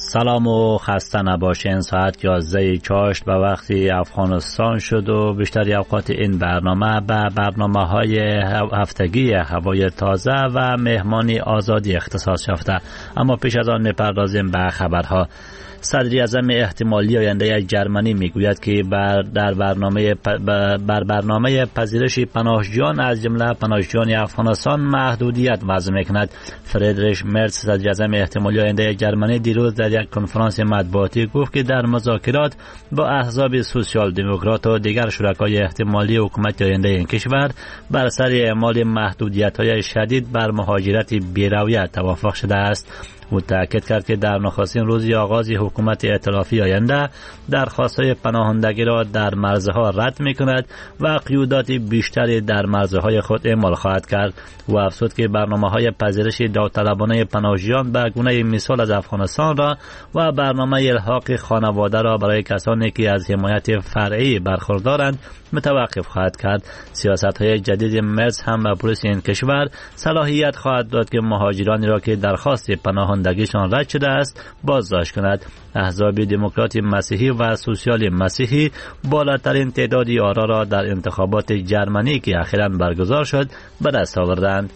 سلام و خسته نباشین. ساعت 11 چاشت به وقت افغانستان شد و بیشتر اوقات این برنامه به برنامه‌های هفتگی هوای تازه و مهمانی آزادی اختصاص یافته. اما پیش از آن می‌پردازیم به خبرها. صدر اعظم احتمالی آینده جرمنی میگوید که بر برنامه پذیرش پناهجویان از جمله پناهجویان افغانستان محدودیت وضع میکند. فریدریش مرز صدر اعظم احتمالی آینده جرمنی دیروز در یک کنفرانس مطبوعاتی گفت که در مذاکرات با احزاب سوسیال دموکرات و دیگر شرکای احتمالی حکومت آینده این کشور بر سر اعمال محدودیت‌های شدید بر مهاجرت بی‌رویه توافق شده است. او تاکید کرد که در نخستین روز آغاز حکومت ائتلافی آینده درخواست‌های پناهندگی را در مرزها رد می‌کند و قیودات بیشتری در مرزهای خود اعمال خواهد کرد. او افزود که برنامه‌های پذیرش داوطلبانه پناهجویان به گونه مثال از افغانستان را و برنامه الحاق خانواده را برای کسانی که از حمایت فرعی برخوردارند متوقف خواهد کرد. سیاست‌های جدید مرز هم به پلیس این کشور صلاحیت خواهد داد که مهاجرانی را که درخواست پناهندگیشان رد شده است بازداشت کند. احزاب دموکرات مسیحی و سوسیال مسیحی بالاترین تعداد آرا را در انتخابات جرمنی که اخیراً برگزار شد به دست آوردند.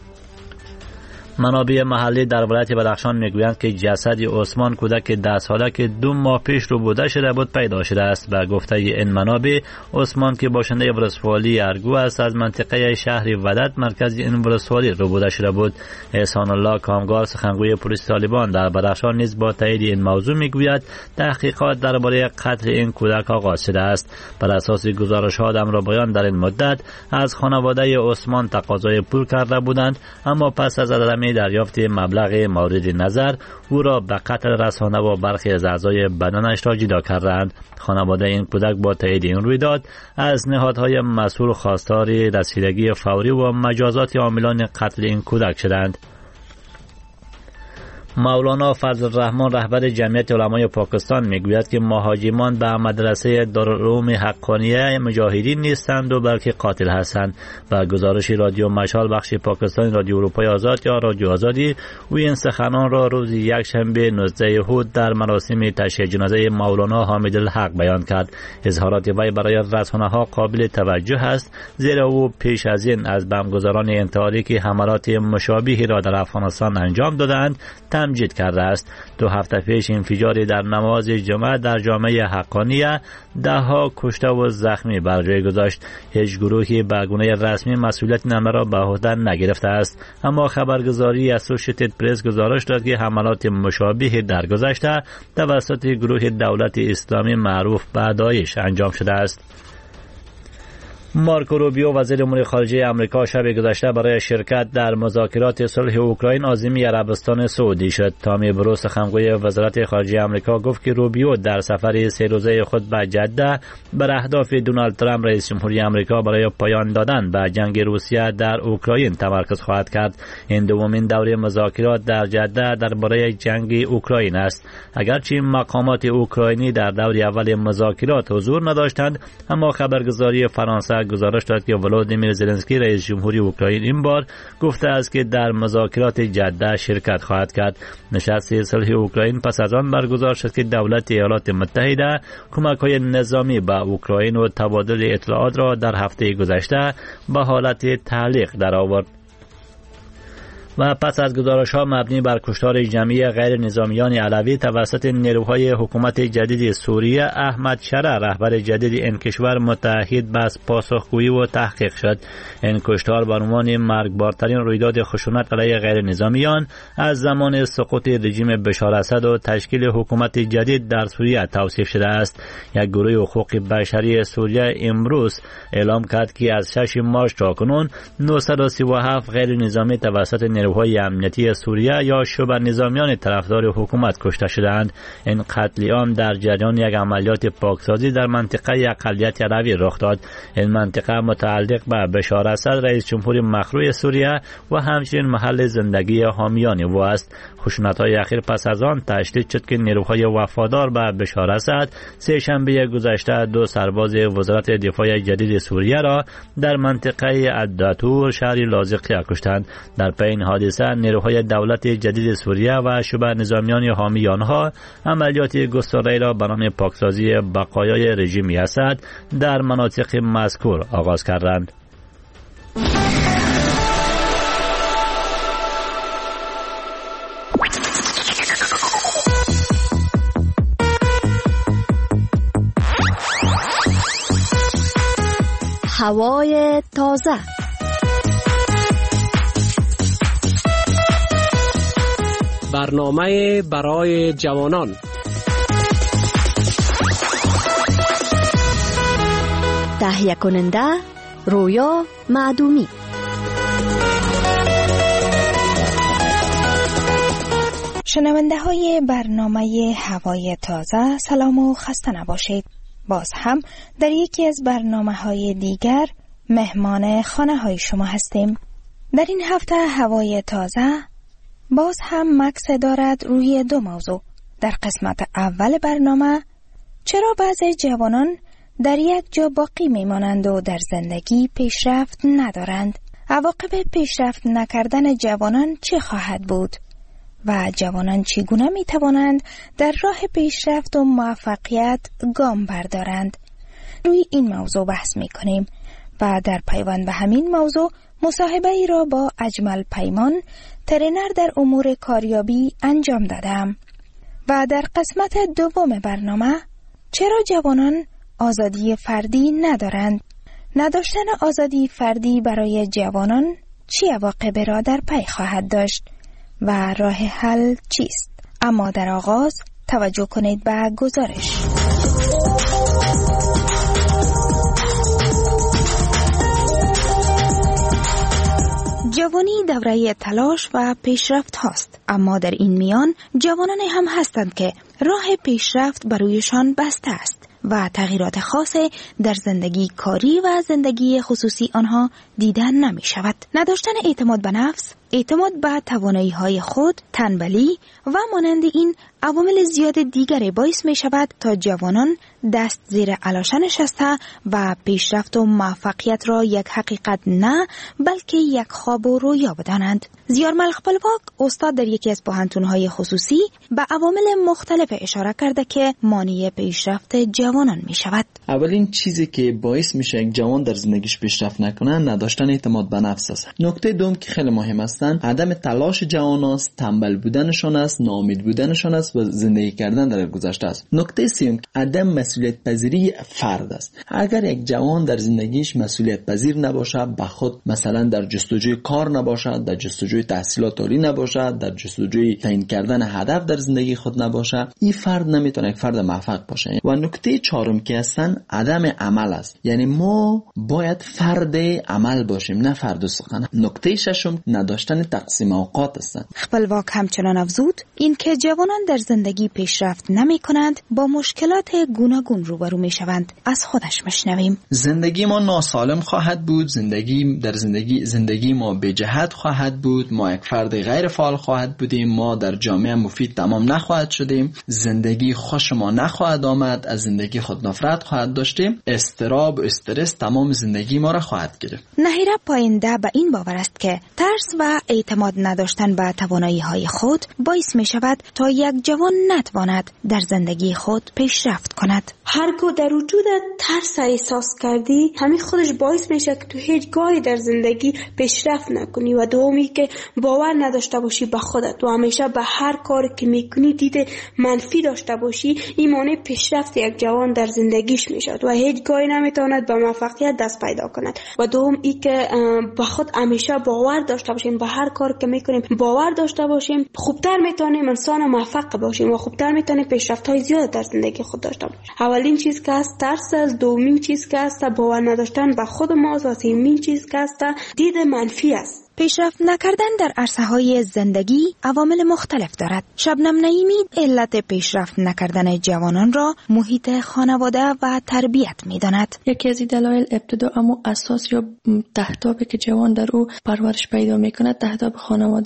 منابع محلی در ولایت بدخشان میگویند که جسد عثمان کودک 10 ساله که 2 ماه پیش ربوده شده بود پیدا شده است. به گفته این منابع عثمان که باشنده ولسوالی ارگو است از منطقه شهر ودت مرکز این ولسوالی ربوده شده بود. احسان الله کامگار سخنگوی پلیس طالبان در بدخشان نیز با تایید این موضوع میگوید تحقیقات درباره قتل این کودک آغاز شده است. بر اساس گزارش‌ها امرابیان در این مدت از خانواده عثمان تقاضای پول کرده بودند، اما پس از دریافت مبلغ مورد نظر او را به قتل رسانده و برخی از اعضای بدنش را جدا کردند. خانواده این کودک با تایید این رویداد از نهادهای مسئول خواستار رسیدگی فوری و مجازات عاملان قتل این کودک شدند. مولانا فضل الرحمن رهبر جمعیت علمای پاکستان میگوید که مهاجمان به مدرسه دارالعلوم حقانیه مجاهدین نیستند و بلکه قاتل هستند. با گزارش رادیو مشال بخش پاکستان رادیو اروپای آزاد یا رادیو آزادی، او این سخنان را روز یکشنبه 19 هود در مراسم تشییع جنازه مولانا حامد الحق بیان کرد. اظهارات وی برای رسانه‌ها قابل توجه است، زیرا او پیش از این از بمبگذاران انتحاری که حملات مشابهی را در افغانستان انجام دادند تمجید کرده است. 2 هفته پیش انفجاری در نماز جمعه در جامعه حقانیه 10 کشته و زخمی بر جای گذاشت. هیچ گروهی به گونه رسمی مسئولیت نامه را به عهده نگرفته است، اما خبرگزاری اسوشیتد پرس گزارش داد که حملات مشابه در گذشته توسط گروه دولت اسلامی معروف به داعش انجام شده است. مارکو روبیو وزیر امور خارجه آمریکا شب گذشته برای شرکت در مذاکرات صلح اوکراین عازم عربستان سعودی شد. تامی برو سخنگوی وزارت خارجه آمریکا گفت که روبیو در سفر 3 روزه خود به جده بر اهداف دونالد ترامپ رئیس جمهوری آمریکا برای پایان دادن به جنگ روسیه در اوکراین تمرکز خواهد کرد. این دومین دوره مذاکرات در جده درباره جنگ اوکراین است. اگرچه مقامات اوکراینی در دور اول مذاکرات حضور نداشتند، اما خبرگزاری فرانسه گزارش داد که ولادیمیر زلنسکی رئیس جمهوری اوکراین این بار گفته است که در مذاکرات جده شرکت خواهد کرد. نشست صلح اوکراین پس از آن برگزار شد که دولت ایالات متحده کمک‌های نظامی به اوکراین و تبادل اطلاعات را در هفته گذشته به حالت تعلیق درآورد. و پس از گزارش‌ها مبنی بر کشتار جمعی غیر نظامیان علوی توسط نیروهای حکومت جدید سوریه، احمد شرع رهبر جدید این کشور متعهد به پاسخگویی و تحقیق شد. این کشتار به عنوان مرگبارترین رویداد خشونت علیه غیر نظامیان از زمان سقوط رژیم بشار اسد و تشکیل حکومت جدید در سوریه توصیف شده است. یک گروه حقوق بشری سوریه امروز اعلام کرد که از 6 مارس تاکنون 937 غیر نظامی توسط نیروهای امنیتی سوریه یا شبه نظامیان طرفدار حکومت کشته شدند. این قتل عام در جریان یک عملیات پاکسازی در منطقه اقلیت علوی رخ داد. این منطقه متعلق به بشار اسد رئیس جمهور مخروع سوریه و همچنین محل زندگی حامیان او است. خشونت‌های اخیر پس از آن تشدید شد که نیروهای وفادار به بشار اسد سه‌شنبه گذشته 2 سرباز وزارت دفاع جدید سوریه را در منطقه الداتور شهر لاذقیه کشتند. در پی حادثه نیروهای دولت جدید سوریه و شبه نظامیان حامی آنها عملیات گسترده را به نام پاکسازی بقایای رژیم اسد در مناطق مذکور آغاز کردند. هوای تازه. برنامه برای جوانان. تهیه کننده رویا معدومی. شنونده های برنامه هوای تازه، سلام و خسته نباشید. باز هم در یکی از برنامه های دیگر مهمان خانه های شما هستیم. در این هفته هوای تازه باز هم مکس دارد روی 2 موضوع. در قسمت اول برنامه چرا بعضی جوانان در یک جا باقی میمانند و در زندگی پیشرفت ندارند؟ عواقب پیشرفت نکردن جوانان چه خواهد بود؟ و جوانان چگونه می توانند در راه پیشرفت و موفقیت گام بردارند؟ روی این موضوع بحث می کنیم و در پیوند به همین موضوع مصاحبه ای را با اجمل پیمان، ترینر در امور کاریابی انجام دادم. و در قسمت دوم برنامه چرا جوانان آزادی فردی ندارند؟ نداشتن آزادی فردی برای جوانان چه عواقبی را در پی خواهد داشت و راه حل چیست؟ اما در آغاز توجه کنید به گزارش. جوانی دوره تلاش و پیشرفت هاست، اما در این میان جوانانی هم هستند که راه پیشرفت برویشان بسته است و تغییرات خاص در زندگی کاری و زندگی خصوصی آنها دیدن نمی شود. نداشتن اعتماد به نفس، اعتماد به توانایی‌های خود، تنبلی و مانند این عوامل زیاد دیگری باعث می شود تا جوانان دست زیر علاشه نشسته و پیشرفت و موفقیت را یک حقیقت نه بلکه یک خواب و رویا بدانند. زیارمل خپلواک استاد در یکی از پوهنتون‌های خصوصی به عوامل مختلف اشاره کرده که مانع پیشرفت جوانان می شود. اولین چیزی که باعث میشه یک جوان در زندگیش پیشرفت نکنه نداشتن اعتماد به نفس است. نکته دوم که خیلی مهم است عدم تلاش جوان است، تنبل بودنشان است، ناامید بودنشان است و زندگی کردن در گذشته است. نکته سوم عدم مسئولیت پذیری فرد است. اگر یک جوان در زندگیش مسئولیت پذیر نباشه، به خود مثلا در جستجوی کار نباشد، در جستجوی تحصیلات عالی نباشد، در جستجوی تعیین کردن هدف در زندگی خود نباشه، این فرد نمیتونه یک فرد موفق باشه. و نکته چهارم که هستن عدم عمل است. یعنی ما باید فرد عمل باشیم، نه فرد سخن. نکته ششم نداشتن تقسیم اوقات است. خپلواک همچنان افزود این که جوانان در زندگی پیشرفت نمی کنند با مشکلات گوناگون روبرو می شوند. از خودش مشنویم. زندگی ما ناسالم خواهد بود، زندگی ما بی جهت خواهد بود، ما یک فرد غیر فعال خواهد بودیم، ما در جامعه مفید تمام نخواهد شدیم، زندگی خوش ما نخواهد آمد، از زندگی خود نفرت خواهد داشتیم، اضطراب و استرس تمام زندگی ما را خواهد گرفت. نهیره پاینده به این باور است که ترس و اعتماد نداشتن به توانایی‌های خود باعث می شود تا یک جوان نتواند در زندگی خود پیشرفت کند. هرگاه در وجود ترس احساس کردی، همین خودش باعث میشه که تو هیچگاهی در زندگی پیشرفت نکنی و دومی که باور نداشته باشی به خودت و همیشه به هر کاری که میکنی دید منفی داشته باشی، این مانع پیشرفت یک جوان در زندگیش میشه و هیچگاهی نمیتواند به موفقیت دست پیدا کند. و دوم ای که به خود همیشه باور داشته باشیم، به هر کار که میکنیم باور داشته باشیم، خوبتر میتونیم انسان موفق باشیم و خوبتر میتونیم پیشرفت‌های زیاد در زندگی خود داشته باشیم. اولین چیز که است ترس است، دومین چیز که است باور نداشتن به خود ماست و سومین چیز که است دید منفی است. پیشرفت نکردن در عرصه‌های زندگی عوامل مختلف دارد. شبنم نعیمی علت پیشرفت نکردن جوانان را محیط خانواده و تربیت می‌داند. یکی از دلایل ابتدا اما اساس یا تهدابی که جوان در او پرورش پیدا می‌کند تهداب خانواده یا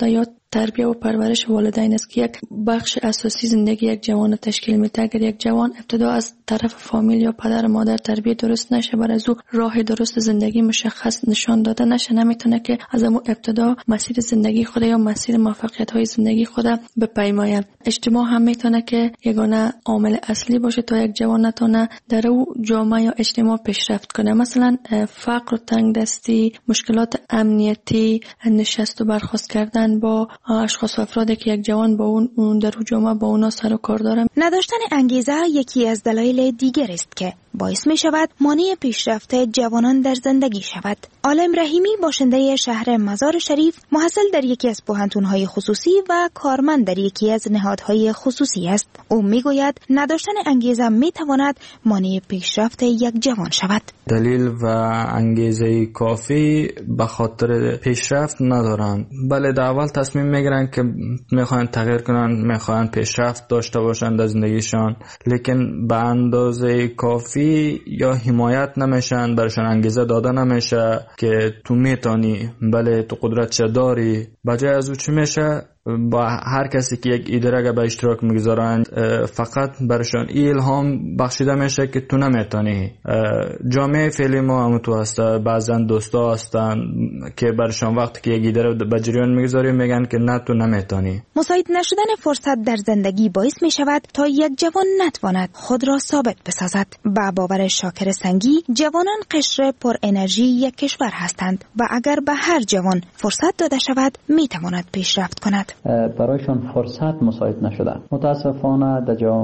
تربیت و پرورش والدین است که یک بخش اساسی زندگی یک جوان تشکیل میده. اگر یک جوان ابتدا از طرف فامیل یا پدر و مادر تربیت درست نشه، برای از او راه درست زندگی مشخص نشان داده نشه، نمیتونه که از اون ابتدا مسیر زندگی خود یا مسیر موفقیت های زندگی خود بپیماید. اجتماع هم میتونه که یگانه عامل اصلی باشه تا یک جوان نتونه در او جامعه یا اجتماع پیشرفت کنه. مثلا فقر و تنگدستی، مشکلات امنیتی، نشست و برخاست کردن با اشخاص و افرادی که یک جوان با اون در جامعه با اونا سر و کار داره. نداشتن انگیزه یکی از دلایل دیگر است که باعث می شود مانع پیشرفت جوانان در زندگی شود. عالم رحیمی باشنده شهر مزار شریف، محصل در یکی از پوهنتون‌های خصوصی و کارمند در یکی از نهادهای خصوصی است. او میگوید نداشتن انگیزه می تواند مانع پیشرفت یک جوان شود. دلیل و انگیزه کافی به خاطر پیشرفت ندارند. بله، در اول تصمیم میگیرن که میخوان تغییر کنن، میخوان پیشرفت داشته باشند در زندگیشان، لیکن به اندازه کافی یا حمایت نمیشن، برشان انگیزه داده نمیشه که تو میتونی، بله تو قدرت داری. بجای از او چی میشه؟ با هر کسی که یک ایده را به اشتراک میگذارند فقط برشان الهام بخشیده میشه که تو نمیتونی. جامعه فعلی ما هم تو هسته، بعضا دوستا هستن که برشان وقتی که یک ایده را به جریان میگذاری میگن که نه تو نمیتونی. مساعد نشدن فرصت در زندگی باعث میشود تا یک جوان نتواند خود را ثابت بسازد. با باور شاکر سنگی، جوانان قشر پر انرژی یک کشور هستند و اگر به هر جوان فرصت داده شود میتواند پیشرفت کند. برایشان فرصت مساعد نشده. متاسفانه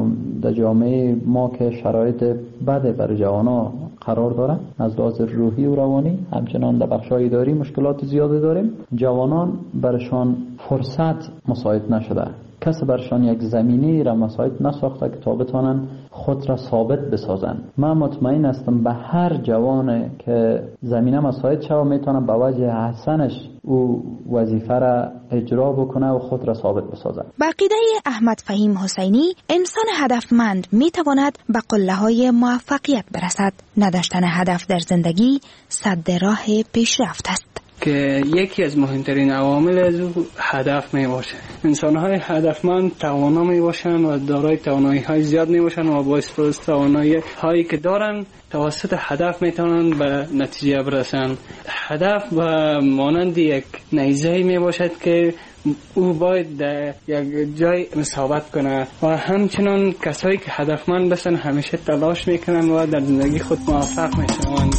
در جامعه ما که شرایط بده برای جوانا قرار داره، از لحاظ روحی و روانی، همچنان در بخش‌های اداری مشکلات زیاده داریم. جوانان برشان فرصت مساعد نشده. کسی برشان یک زمینی را مساعد نساخته که تا بتوانند خود را ثابت بسازند. من مطمئن هستم به هر جوان که زمینه مساعد شود میتونه به وجه حسنش او وظیفه را اجرا بکنه و خود را ثابت بسازد. با عقیده احمد فهیم حسینی، انسان هدفمند میتواند به قله‌های موفقیت برسد. نداشتن هدف در زندگی سد راه پیشرفت است. که یکی از مهمترین عوامل از او هدف می باشه. انسان‌های هدفمند توانا می باشند و دارای توانایی‌های زیاد می باشند و با استفاده توانایی‌هایی که دارند توسط هدف می توانند به نتیجه برسند. هدف و مانند یک نیزه می باشد که او باید در یک جای ثابت کنه و همچنان کسایی که هدفمند باشند همیشه تلاش میکنند و در زندگی خود موفق میشوند.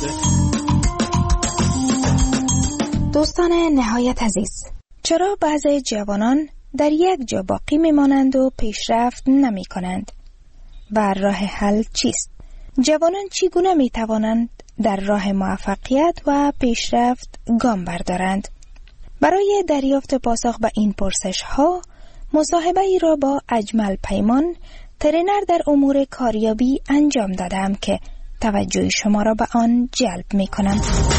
دوستان نهایت عزیز، چرا بعضی جوانان در یک جا باقی میمانند و پیشرفت نمی کنند؟ و راه حل چیست؟ جوانان چگونه می توانند در راه موفقیت و پیشرفت گام بردارند؟ برای دریافت پاسخ به این پرسش ها، مصاحبه ای را با اجمل پیمان، ترینر در امور کاریابی انجام دادم که توجه شما را به آن جلب می کنم.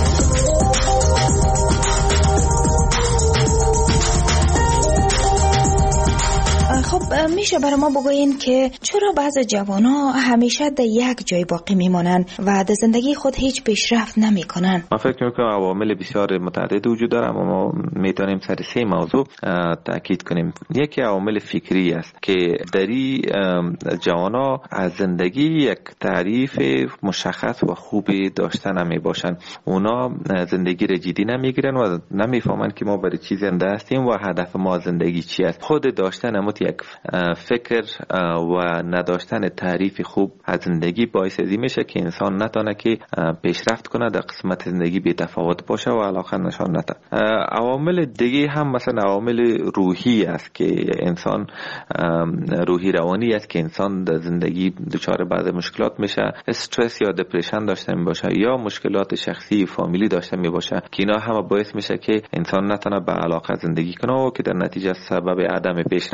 خب میشه برای ما بگوین که چرا بعض جوانا همیشه در یک جای باقی میمانن و در زندگی خود هیچ پیشرفت نمیکنن؟ من فکر میکنم عوامل بسیار متعدد وجود داره، اما ما میتونیم سر 3 موضوع تاکید کنیم. یکی عوامل فکری است که دری جوانا از زندگی یک تعریف مشخص و خوبی داشتن نمی باشن. اونا زندگی را جدی نمیگیرن و نمیفهمن که ما برای چی زنده هستیم و هدف ما زندگی چی است. خود داشتن یک فکر و نداشتن تعریف خوب از زندگی باعث میشه که انسان نتونه که پیشرفت کنه، در قسمت زندگی بی تفاوت باشه و علاقه نشان نده. عوامل دیگه هم مثلا عوامل روحی است که انسان روحی روانی است که انسان در زندگی دچار بعض مشکلات میشه، استرس یا دپرشن داشته میباشه یا مشکلات شخصی فامیلی داشته میباشه که اینا هم باعث میشه که انسان نتونه به علاقه زندگی کنه و که در نتیجه سبب عدم پیشرفت میشه.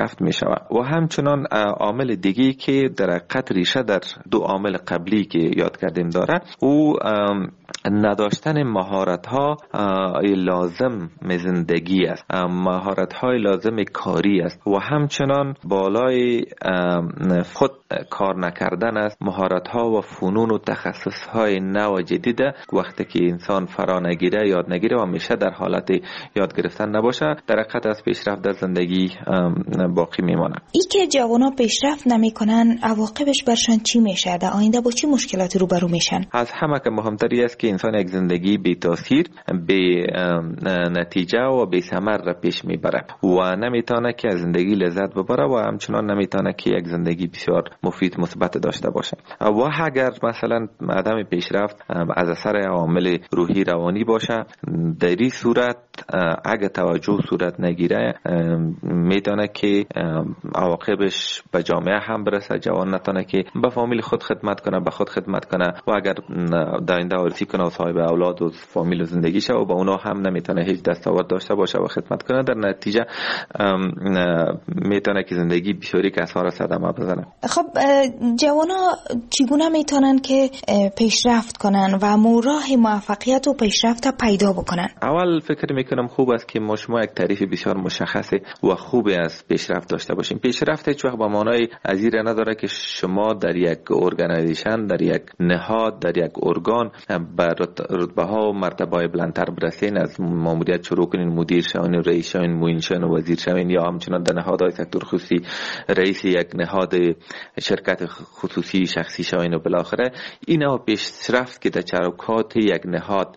شود. و همچنان عامل دیگه که در حقیقت ریشه در دو عامل قبلی که یاد کردیم داره، او نداشتن مهارت‌ها لازم زندگی است، مهارت‌های لازم کاری است و همچنان بالای خود کار نکردن است. مهارت‌ها و فنون و تخصص‌های نو و جدید وقتی که انسان فرا نگیره، یاد نگیره و همیشه در حالت یاد گرفتن نباشه، در حقیقت از پیشرفت در زندگی باقی میمانه. ای که جوانا پیشرفت نمیکنن عواقبش برشان چی میشه؟ در آینده با چی مشکلاتی روبرو میشن؟ از همه که مهمتری است که انسان یک زندگی بی تاثیر، بی نتیجه و بی ثمر را پیش میبره و نمیتونه که از زندگی لذت ببره و همچنان نمیتونه که یک زندگی بسیار مفید مثبت داشته باشه. و اگر مثلا عدم پیشرفت از اثر عوامل روحی روانی باشه، در این صورت اگه توجه صورت نگیره میتونه که عواقبش به جامعه هم برسه. جوان نتونه که به فامیل خود خدمت کنه، به خود خدمت کنه و اگر در آینده وارثی کنه و صاحب اولاد و فامیل و زندگی شه و با اونا هم نمیتونه هیچ دستاورد داشته باشه و خدمت کنه، در نتیجه میتونه که زندگی بسیاری کسار صدمه بزنه. خب جوانا چگونه میتونن که پیشرفت کنن و راه موفقیت و پیشرفت پیدا بکنن؟ اول فکر میکنم خوب است که ما شما یک تعریف بسیار مشخص و خوبی از پیشرفت داشته باشیم. پیشرفت هیچ وقت با معنای ازیر نداره که شما در یک ارگانیزیشن، در یک نهاد، در یک ارگان به رتبه ها و مرتبه های بلندتر برسین، از ماموریت شروع کنین، مدیر شوین، رئیس شوین، معین شوین و وزیر شوین، یا همچنان در نهادهای سکتور خصوصی رئیس یک نهاد شرکت خصوصی شخصی شوین و بالاخره اینا پیشرفت که در چروکات یک نهاد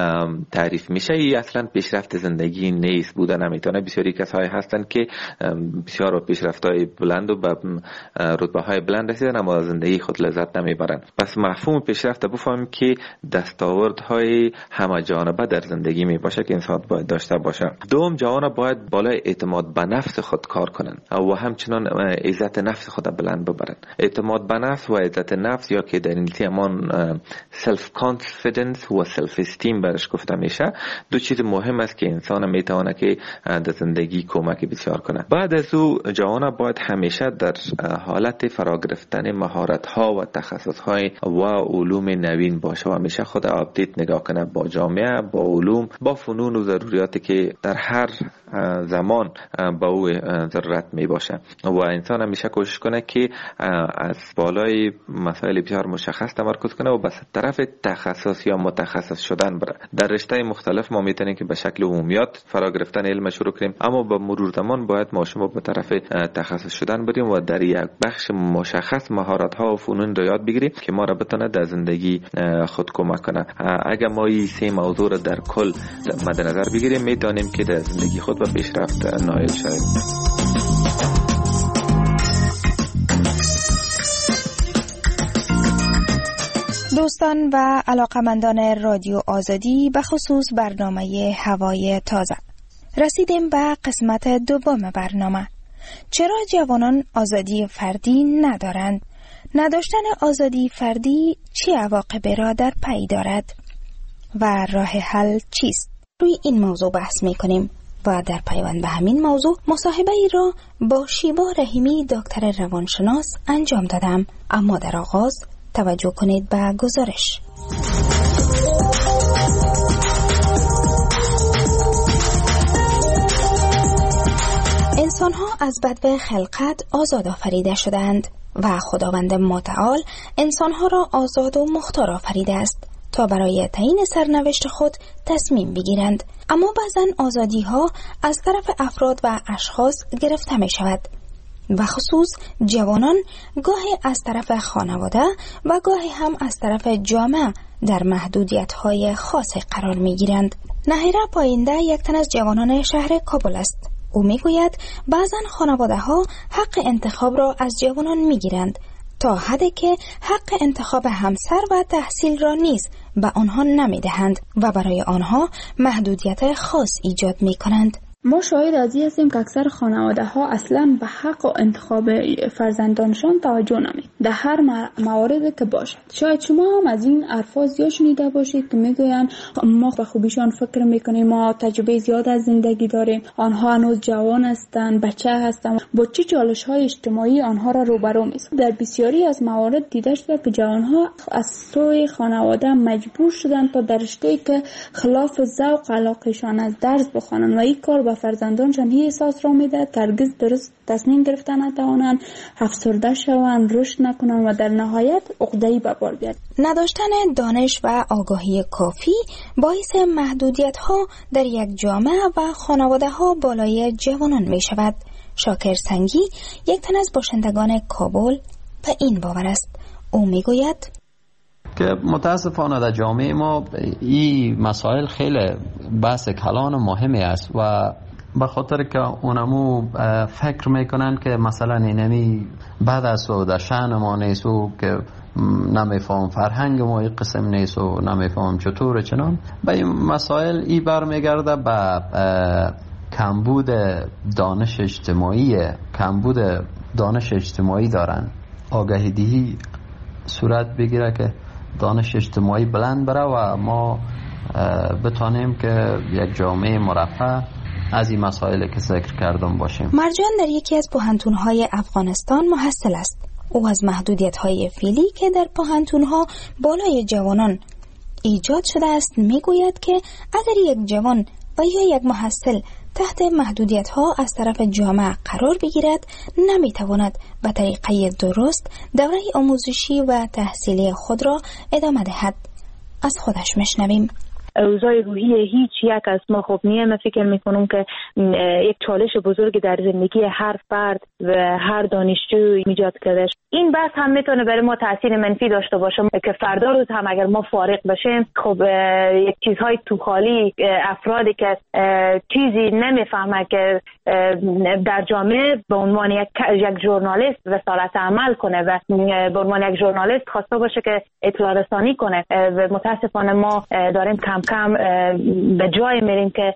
تعریف میشه، ای اصلا پیشرفت زندگی نیست. بوده نمیتونه. بسیاری کسایی هستن که بسیار پیشرفت‌های بلند و به رتبه‌های بلند رسیدن اما از زندگی خود لذت نمیبرن. پس مفهوم پیشرفت بفهمیم که دستاوردهای همه جانبه در زندگی می باشه که انسان باید داشته باشه. دوم، جوانان باید بالای اعتماد به نفس خود کار کنن و همچنان عزت نفس خود بلند ببرن. اعتماد به نفس و عزت نفس، یا که در انگلیسی همان سلف کانفیدنس و سلف استیم برش گفته میشه، دو چیز مهم است که انسان میتونه که در زندگی کمک بسیار کنه. بعد از او جوانان باید همیشه در حالت فرا گرفتن مهارت ها و تخصص های و علوم نوین باشه و همیشه خود آپدیت نگاه کنه با جامعه، با علوم، با فنون و ضروریاتی که در هر زمان با او ضرورت می باشه و انسان همیشه کوشش کنه که از بالای مسائل بسیار مشخص تمرکز کنه و به طرف تخصص یا متخصص شدن بره. در رشته مختلف ما میتونیم که به شکل عمومیات فرا گرفتن علم شروع کنیم، اما با مرور زمان باید ما شما به طرف تخصص شدن بریم و در یک بخش مشخص مهارت ها و فنون رو یاد بگیریم که ما را بتونه در زندگی خود کمک کنه. اگر ما این سه موضوع رو در کل مد نظر بگیریم میتونیم که در زندگی خود به پیشرفت نائل شویم. دوستان و علاقمندان رادیو آزادی، به خصوص برنامه هوای تازه، رسیدیم به قسمت دوم برنامه. چرا جوانان آزادی فردی ندارند؟ نداشتن آزادی فردی چه عواقبی را در پی دارد و راه حل چیست؟ روی این موضوع بحث می‌کنیم و در پیوند به همین موضوع مصاحبه ای را با شیوا رحیمی دکتر روانشناس انجام دادم. اما در آغاز توجه کنید به گزارش. انسان‌ها از بدو خلقت آزاد آفریده شدند و خداوند متعال انسان‌ها را آزاد و مختار آفریده است تا برای تعیین سرنوشت خود تصمیم بگیرند. اما بعضن آزادی‌ها از طرف افراد و اشخاص گرفته می شود و خصوص جوانان گاهی از طرف خانواده و گاهی هم از طرف جامعه در محدودیت‌های خاصی قرار می‌گیرند. نهیره پاینده یک تن از جوانان شهر کابل است. او می‌گوید بعضن خانواده‌ها حق انتخاب را از جوانان می‌گیرند تا حدی که حق انتخاب همسر و تحصیل را نیز به آنها نمی‌دهند و برای آنها محدودیت خاص ایجاد می‌کنند. ما شاهد از این هستیم که اکثر خانواده ها اصلا به حق و انتخاب فرزندانشان توجه نمی در هر مواردی که باشد. شاید شما هم از این الفاظ زیاد شنیده باشید که میگوین ما به خوبیشان فکر میکنیم، ما تجربه زیاد از زندگی داریم، آنها هنوز جوان هستند، بچه هستند، با چه چالش های اجتماعی آنها را روبرو می‌سازد. در بسیاری از موارد دیده شده که جوانها از سوی خانواده مجبور شدند تا در رشته‌ای که خلاف ذوق علاقه‌شان از درس بخوانند و این کار به فرزندانشان این احساس را میده که هرگز درست تصمیم گرفتن نتوانند، افسرده شوند، رشد نکنند و در نهایت عقده‌ای به بار بیاد. نداشتن دانش و آگاهی کافی باعث محدودیت‌ها در یک جامعه و خانواده‌ها بالای جوانان می‌شود. شاکر سنگی، یک تن از باشندگان کابل، به این باور است. او میگوید که متاسفانه در جامعه ما این مسائل خیلی بحث کلان و مهمی است و به خاطر که اونمو فکر میکنن که مثلا اینمی بعد از و در شأن ما نیست و که نمیفهم فرهنگ ما این قسم نیست و نمیفهم چطور چنان. به این مسائل ای برمیگرده به کمبود دانش اجتماعی دارن. آگاهی دهی صورت بگیره که دانش اجتماعی بلند بره و ما بتانیم که یک جامعه مرفه از این مسائل که ذکر کردم باشیم. مرجان در یکی از پوهنتون‌های افغانستان محصل است. او از محدودیت‌های فعلی که در پوهنتون‌ها بالای جوانان ایجاد شده است میگوید که اگر یک جوان و یا یک محصل تحت محدودیت‌ها از طرف جامعه قرار بگیرد، نمی‌تواند به طریقه درست دوره آموزشی و تحصیلی خود را ادامه دهد. از خودش میشنویم. اوضاع روحی هیچ یک از ما خوب نیه. من فکر میکنم که یک چالش بزرگ در زندگی هر فرد و هر دانشجو ایجاد کرده. این بحث هم میتونه برای ما تاثیر منفی داشته باشه که فردا روز هم اگر ما فارغ بشیم، خب یک چیزهای تو خالی، افرادی که چیزی نمیفهمه که در جامعه به عنوان یک ژورنالیست رسالت عمل کنه و به عنوان یک ژورنالیست خواسته باشه که اطلاع رسانی کنه و متاسفانه ما داریم کم به جای میریم که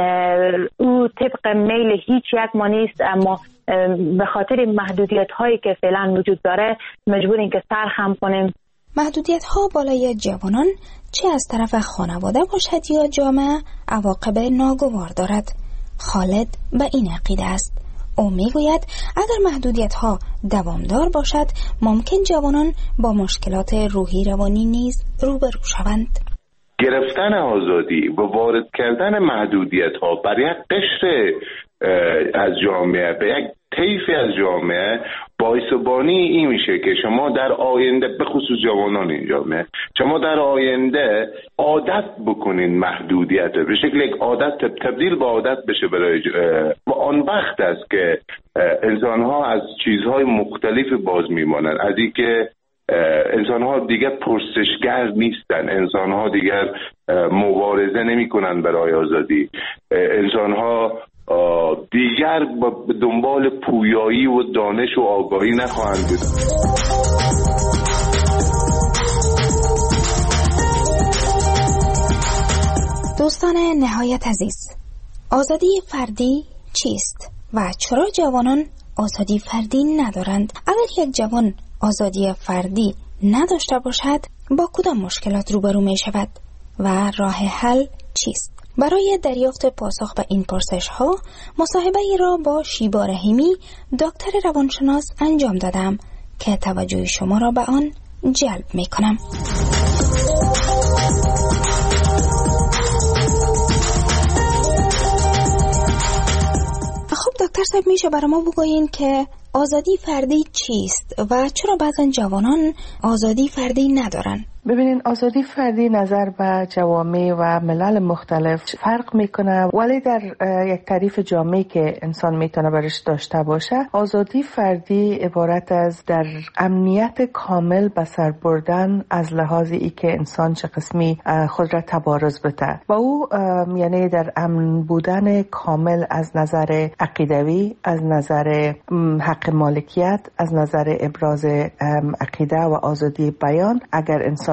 او طبق میل هیچ یک ما نیست، اما به خاطر محدودیت هایی که فعلا وجود داره مجبوریم که سرخم کنیم. محدودیت ها بالای جوانان چه از طرف خانواده باشد یا جامعه عواقب ناگوار دارد. خالد به این عقیده است. او میگوید اگر محدودیت ها دوامدار باشد ممکن جوانان با مشکلات روحی روانی نیز روبرو شوند. گرفتن آزادی و وارد کردن محدودیت ها بر یک قشر از جامعه به یک طیفی از جامعه باعث بانی این میشه که شما در آینده، به خصوص جوانان این جامعه، شما در آینده عادت بکنین محدودیت به شکل یک عادت تبدیل به عادت بشه برای و آن وقت است که انسان ها از چیزهای مختلف باز میمانند. از این که انسان ها دیگر پرسشگر نیستن، انسان ها دیگر مبارزه نمی کنن برای آزادی، انسان ها دیگر به دنبال پویایی و دانش و آگاهی نخواهند بود. دوستان نهایت عزیز، آزادی فردی چیست و چرا جوانان آزادی فردی ندارند؟ اگر یک جوان آزادی فردی نداشته باشد با کدام مشکلات روبرو می شود و راه حل چیست؟ برای دریافت پاسخ به این پرسش ها مصاحبه ای را با شیبا رحیمی دکتر روانشناس انجام دادم که توجه شما را به آن جلب می کنم. خب دکتر صاحب، میشه برای ما بگویین که آزادی فردی چیست و چرا بعضن جوانان آزادی فردی ندارن؟ ببینین، آزادی فردی نظر به جوامع و ملل مختلف فرق میکنه، ولی در یک تعریف جامعی که انسان میتونه برش داشته باشه، آزادی فردی عبارت از در امنیت کامل به سر بردن از لحاظ ای که انسان چه قسمی خود را تبارز بده و او یعنی در امن بودن کامل از نظر عقیدوی، از نظر حق مالکیت، از نظر ابراز عقیده و آزادی بیان. اگر انسان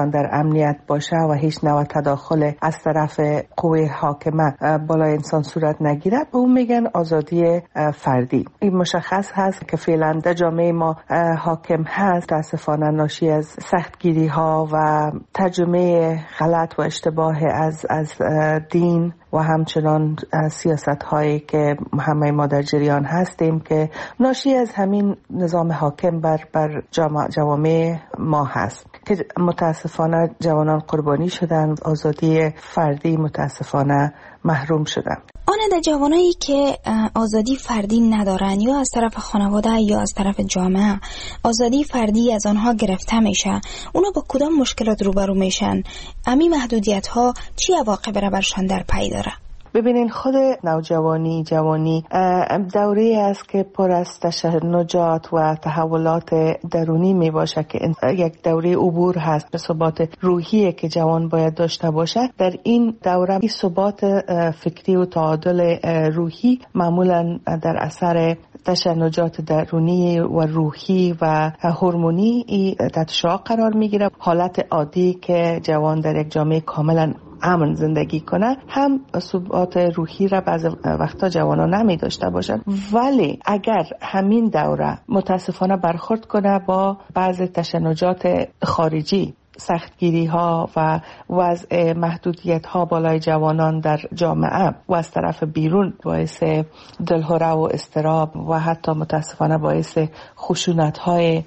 انسان در امنیت باشه و هیچ نوع تداخل از طرف قوه حاکمه بالای انسان صورت نگیره، به اون میگن آزادی فردی. این مشخص هست که فعلا در جامعه ما حاکم هست، متاسفانه ناشی از سختگیری ها و ترجمه غلط و اشتباه از دین و همچنان سیاست هایی که همه ما در جریان هستیم که ناشی از همین نظام حاکم بر جوامع ما هست که متاسفانه جوانان قربانی شدن، آزادی فردی متاسفانه محروم شدن. در جوانایی که آزادی فردی ندارن یا از طرف خانواده یا از طرف جامعه آزادی فردی از آنها گرفته میشه، اونا با کدام مشکلات روبرو میشن؟ امی محدودیت ها چی عواقب را برشان در پی داره؟ ببینین خود نوجوانی جوانی دوری است که پر از تشنجات و تحولات درونی می باشه که یک دوره عبور هست به ثبات روحی که جوان باید داشته باشه. در این دوره این ثبات فکری و تعادل روحی معمولا در اثر تشنجات درونی و روحی و هورمونی تحت شعاع قرار می گیره. حالت عادی که جوان در یک جامعه کاملا امن زندگی کنه هم ثبات روحی را بعض وقتا جوانا نمی داشته باشن، ولی اگر همین دوره متاسفانه برخورد کنه با بعض تشنجات خارجی، سختگیری ها و وضع محدودیت ها بالای جوانان در جامعه و از طرف بیرون باعث دلهره و اضطراب و حتی متاسفانه باعث خشونت های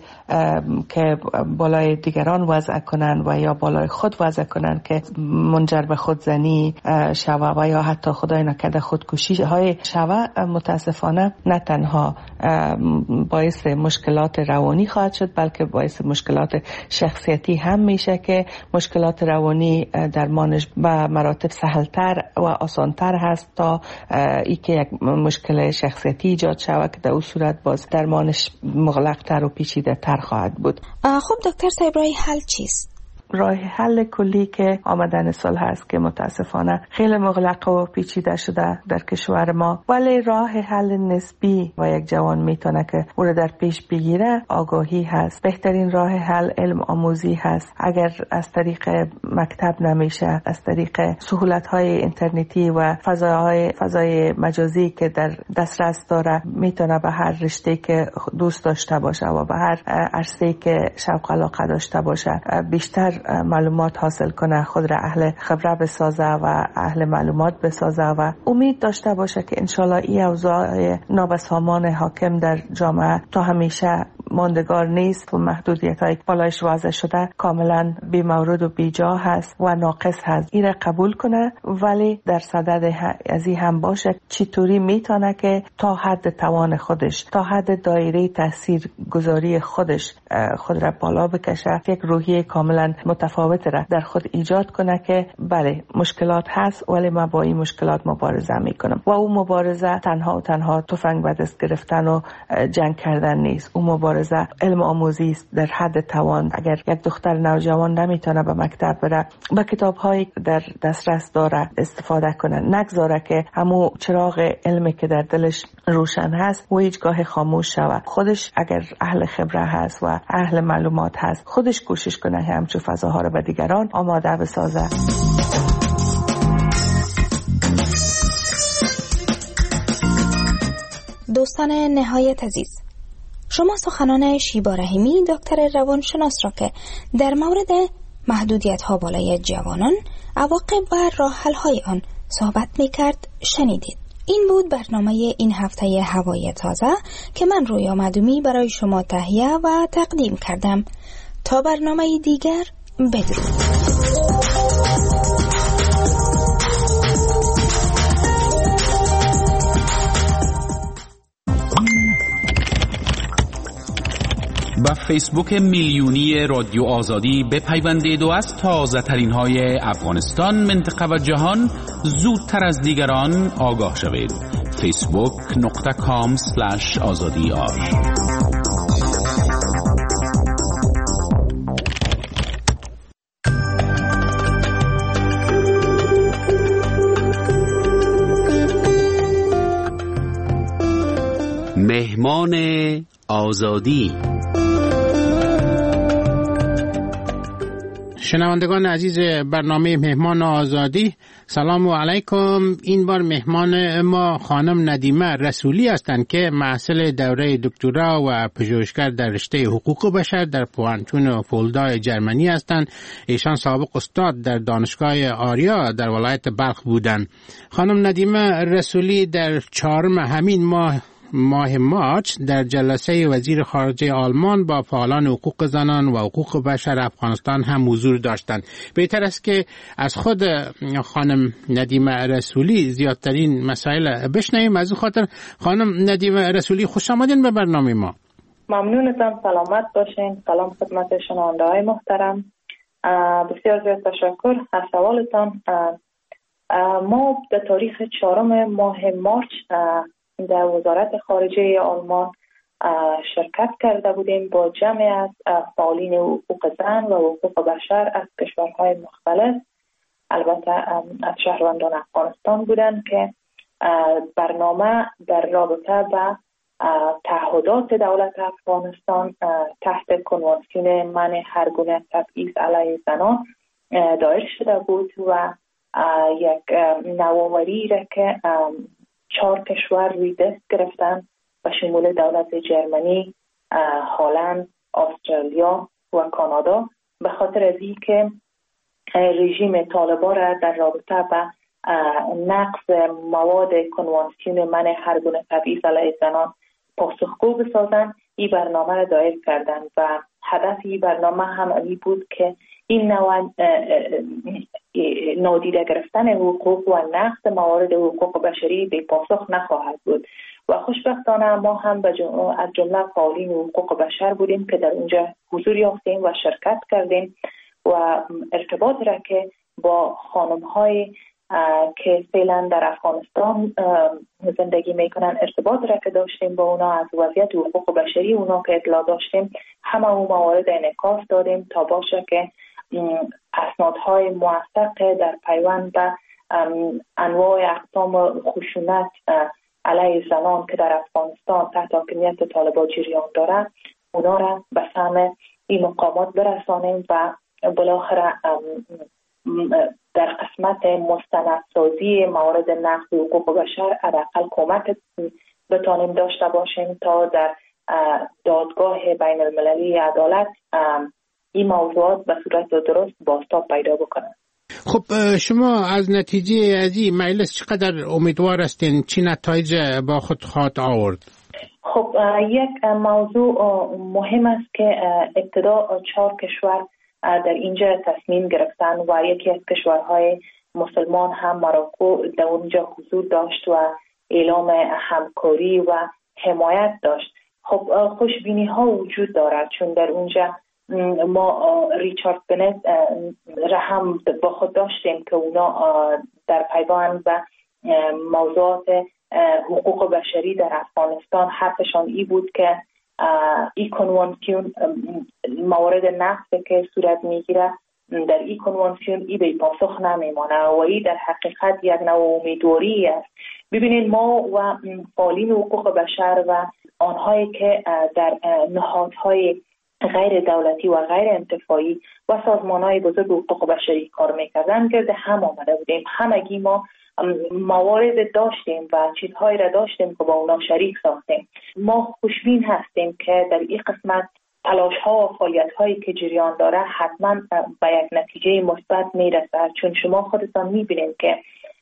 که بالای دیگران وضع کنن و یا بالای خود وضع کنن که منجر به خودزنی شوه و یا حتی خدای نکرده خودکشی های شوه، متاسفانه نه تنها باعث مشکلات روانی خواهد شد بلکه باعث مشکلات شخصیتی هم میشه که مشکلات روانی درمانش به مراتب سهلتر و آسانتر هست تا ای که یک مشکل شخصیتی ایجاد شود که در اون صورت باز درمانش مغلق‌تر و پیچیده‌تر خواهد بود. خب دکتر صاحب، راه حل چیست؟ راه حل کلی که آمدن سال هست که متاسفانه خیلی مغلق و پیچیده شده در کشور ما، ولی راه حل نسبی و یک جوان میتونه که او را در پیش بگیره آگاهی هست. بهترین راه حل علم آموزی هست. اگر از طریق مکتب نمیشه، از طریق سهولت‌های اینترنتی و فضای مجازی که در دسترس داره میتونه به هر رشته که دوست داشته باشه و به هر عرصه‌ای که شوق علاقه داشته باشه بیشتر معلومات حاصل کنه، خود را اهل خبره بسازه و اهل معلومات بسازه و امید داشته باشه که انشالله این اوضاع نابسامان حاکم در جامعه تا همیشه ماندگار نیست و محدودیت‌های بالایش واضح شده کاملا بی مورد و بی جا هست و ناقص هست. این را قبول کنه، ولی در صدد از این هم باشه چطوری میتونه که تا حد توان خودش، تا حد دایره تاثیر گذاری خودش خود را بالا بکشه، یک روحیه کاملا متفاوت را در خود ایجاد کنه که بله مشکلات هست ولی من با این مشکلات مبارزه میکنم و اون مبارزه تنها تفنگ به دست گرفتن و جنگ کردن نیست. اون مبارزه علم آموزی است در حد توان. اگر یک دختر نوجوان نمیتونه به مکتب بره، با کتاب‌هایی در دسترس داره استفاده کنه، نگذاره که همون چراغ علمی که در دلش روشن هست و هیچگاه خاموش شود. خودش اگر اهل خبره هست و اهل معلومات هست، خودش کوشش کنه همچون فضاها رو به دیگران آماده بسازه. دوستان نهایت عزیز، شما سخنان شیبا رحیمی دکتر روانشناس را که در مورد محدودیت‌ها بالای جوانان، عواقب و راه حل‌های آن صحبت می‌کرد شنیدید. این بود برنامه این هفته هوای تازه که من رویا معدومی برای شما تهیه و تقدیم کردم. تا برنامه دیگر، بدرود. با فیسبوک میلیونی رادیو آزادی بپیوندید و از تازه ترین های افغانستان، منطقه و جهان زودتر از دیگران آگاه شوید. facebook.com/azadi.ar مهمان آزادی. شنوندگان عزیز برنامه مهمان آزادی، سلام علیکم. این بار مهمان ما خانم ندیمه رسولی هستند که محصل دوره دکترا و پژوهشگر در رشته حقوق بشر در پوهنتون فولدا جرمنی هستند. ایشان سابق استاد در دانشگاه آریا در ولایت بلخ بودند. خانم ندیمه رسولی در 4 همین ماه مارچ در جلسه وزیر خارجه آلمان با فعالان حقوق زنان و حقوق بشر افغانستان هم حضور داشتند. بهتر است که از خود خانم ندیمه رسولی زیادترین مسائل بشنویم. از خاطر خانم ندیمه رسولی خوش آمدین به برنامه ما. ممنونتم، سلامت باشین. سلام خدمت شنونده‌های محترم. بسیار زیاد تشکر از سوالتان. ما در تاریخ 4 ماه مارچ در وزارت خارجه آلمان شرکت کرده بودیم با جمعی از فعالین حقوق زن و حقوق بشر از کشورهای مختلف، البته از شهروندان افغانستان بودند که برنامه در رابطه با تعهدات دولت افغانستان تحت کنوانسیون منع هر گونه تبعیض علیه زنان دایر شده بود و یک نوآوری را که 4 کشور روی دست گرفتن و شمول دولت جرمنی، هلند، استرالیا و کانادا، به خاطر از اینکه رژیم طالبان را در رابطه با نقض مواد کنوانسیون منع هر گونه تبعیض علیه زنان پاسخگو بسازند، این برنامه را دایر کردند و هدف این برنامه هم این بود که این نوع نادیده گرفتن حقوق و نقض موارد حقوق بشری به پاسخ نخواهد بود و خوشبختانه ما هم از جمله فعالین حقوق بشر بودیم که در اونجا حضور یافتیم و شرکت کردیم و ارتباط را که با خانم‌های که فعلا در افغانستان زندگی میکنن ارتباط را که داشتیم با اونا، از وضعیت حقوق بشری اونا که اطلاع داشتیم، همه اون موارد انعکاس دادیم تا باشه که اسنادهای موثق در پیوند به انواع اقسام خشونت علیه زنان که در افغانستان تحت حاکمیت طالبان جریان داره اونا را به سمع این مقامات برسانیم و بالاخره در قسمت مستندسازی موارد نقض حقوق بشر حداقل کمک بتانیم داشته باشیم تا در دادگاه بین المللی عدالت این موضوعات به صورت درست بازتاب پیدا بکنند. خب شما از نتیجه از این مجلس چقدر امیدوار هستین؟ چی نتایج با خود خواهد آورد؟ خب یک موضوع مهم است که ابتدا 4 کشور در اینجا تصمیم گرفتن و یکی از کشورهای مسلمان هم مراکو در اونجا حضور داشت و اعلام همکاری و حمایت داشت. خب خوشبینی ها وجود دارد چون در اونجا ما ریچارد بنت را هم با خود داشتیم که اونا در پیوند و موضوعات حقوق بشری در افغانستان حرفشان ای بود که ای کنوانسیون موارد نقض که صورت میگیره در ای کنوانسیون ای به پاسخ نمیمانه و ای در حقیقت یک نوع امیدواری است. ببینید ما و فعالین حقوق بشر و آنهایی که در نهادهای غیر دولتی و غیر انتفاعی و سازمانهای بزرگ حقوق بشری کار میکردن گرد هم آمده بودیم. همگی ما موارد داشتیم و چیزهایی را داشتیم که با اونا شریک ساختیم. ما خوشبین هستیم که در این قسمت تلاش ها و فعالیت هایی که جریان داره حتما به یک نتیجه مثبت میرسد، چون شما خودتان میبینید که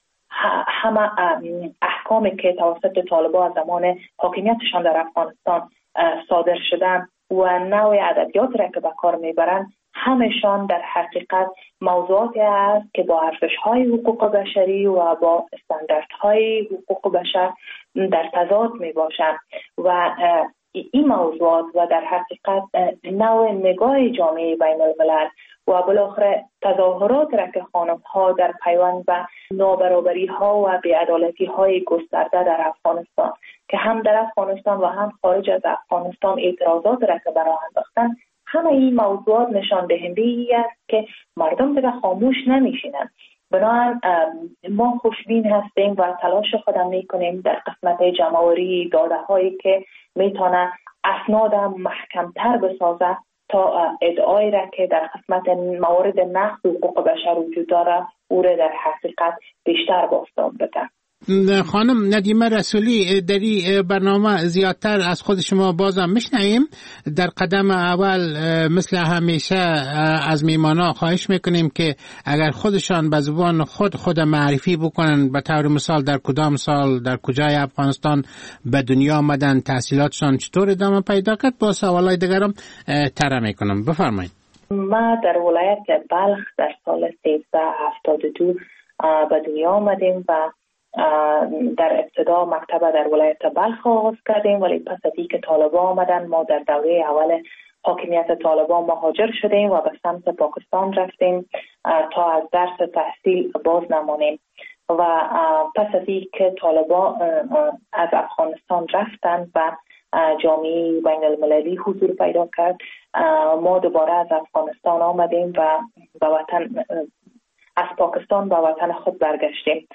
همه احکامی که توسط طالبان از زمان حاکمیتشان در افغانستان صادر شدن و نوع ادبیات را که به کار میبرن همشان در حقیقت موضوعاتی است که با ارزش‌های حقوق بشری و با استانداردهای حقوق بشر در تضاد میباشند و این موضوعات و در حقیقت نوع نگاه جامعه بین الملل و بالاخره تظاهرات را که خانم‌ها در پیوند به نابرابری‌ها و بی‌عدالتی‌های گسترده در افغانستان که هم در افغانستان و هم خارج از افغانستان اعتراضات را که برآورده انداختن، همه این موضوعات نشان دهنده ای است که مردم دیگر خاموش نمیشینند. بنابراین ما خوشبین هستیم و تلاش خودم میکنیم در قسمت جمع‌آوری داده‌هایی که میتونه اسناد محکم‌تر بسازه تا ادعای را که در قسمت موارد نقض حقوق بشر وجود داره او را در حقیقت بیشتر باستاب بده. خانم ندیمه رسولی، در این برنامه زیادتر از خود شما بازم میشنویم. در قدم اول مثل همیشه از میمانا خواهش میکنیم که اگر خودشان به زبان خود معرفی بکنن، به طور مثال در کدام سال در کجای افغانستان به دنیا آمدن، تحصیلاتشان چطور ادامه پیدا کرد، با سوالای دیگرم طرح میکنم. بفرمایید. ما در ولایت بلخ در سال 1372 به دنیا آمدیم و در ابتدا مکتب در ولایت بلخ آغاز کردیم، ولی پس از اینکه طالبان آمدن ما در دوره اول حاکمیت طالبان مهاجر شدیم و به سمت پاکستان رفتیم تا از درس تحصیل باز نمانیم و پس از اینکه طالبان از افغانستان رفتن و جامعه بین المللی حضور پیدا کرد، ما دوباره از افغانستان آمدیم و به وطن از پاکستان به وطن خود برگشتیم.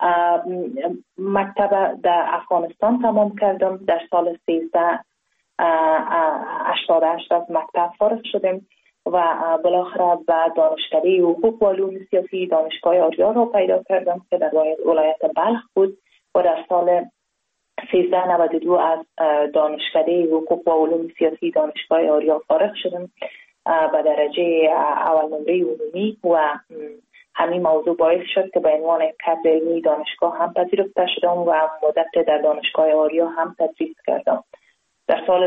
مکتب در افغانستان تمام کردم. در سال 1388 از مکتب فارغ شدیم و بالاخره به دانشکده حقوق و علوم سیاسی دانشگاه آریا را پیدا کردم که در ولایت بلخ بود و در سال 1392 از دانشکده حقوق و علوم سیاسی دانشگاه آریا فارغ شدم به درجه اول نمره عمومی و همین موضوع باعث شد که به عنوان کادر علمی دانشگاه هم پذیرفته شدم و مدت در دانشگاه آریا هم تدریس کردم. در سال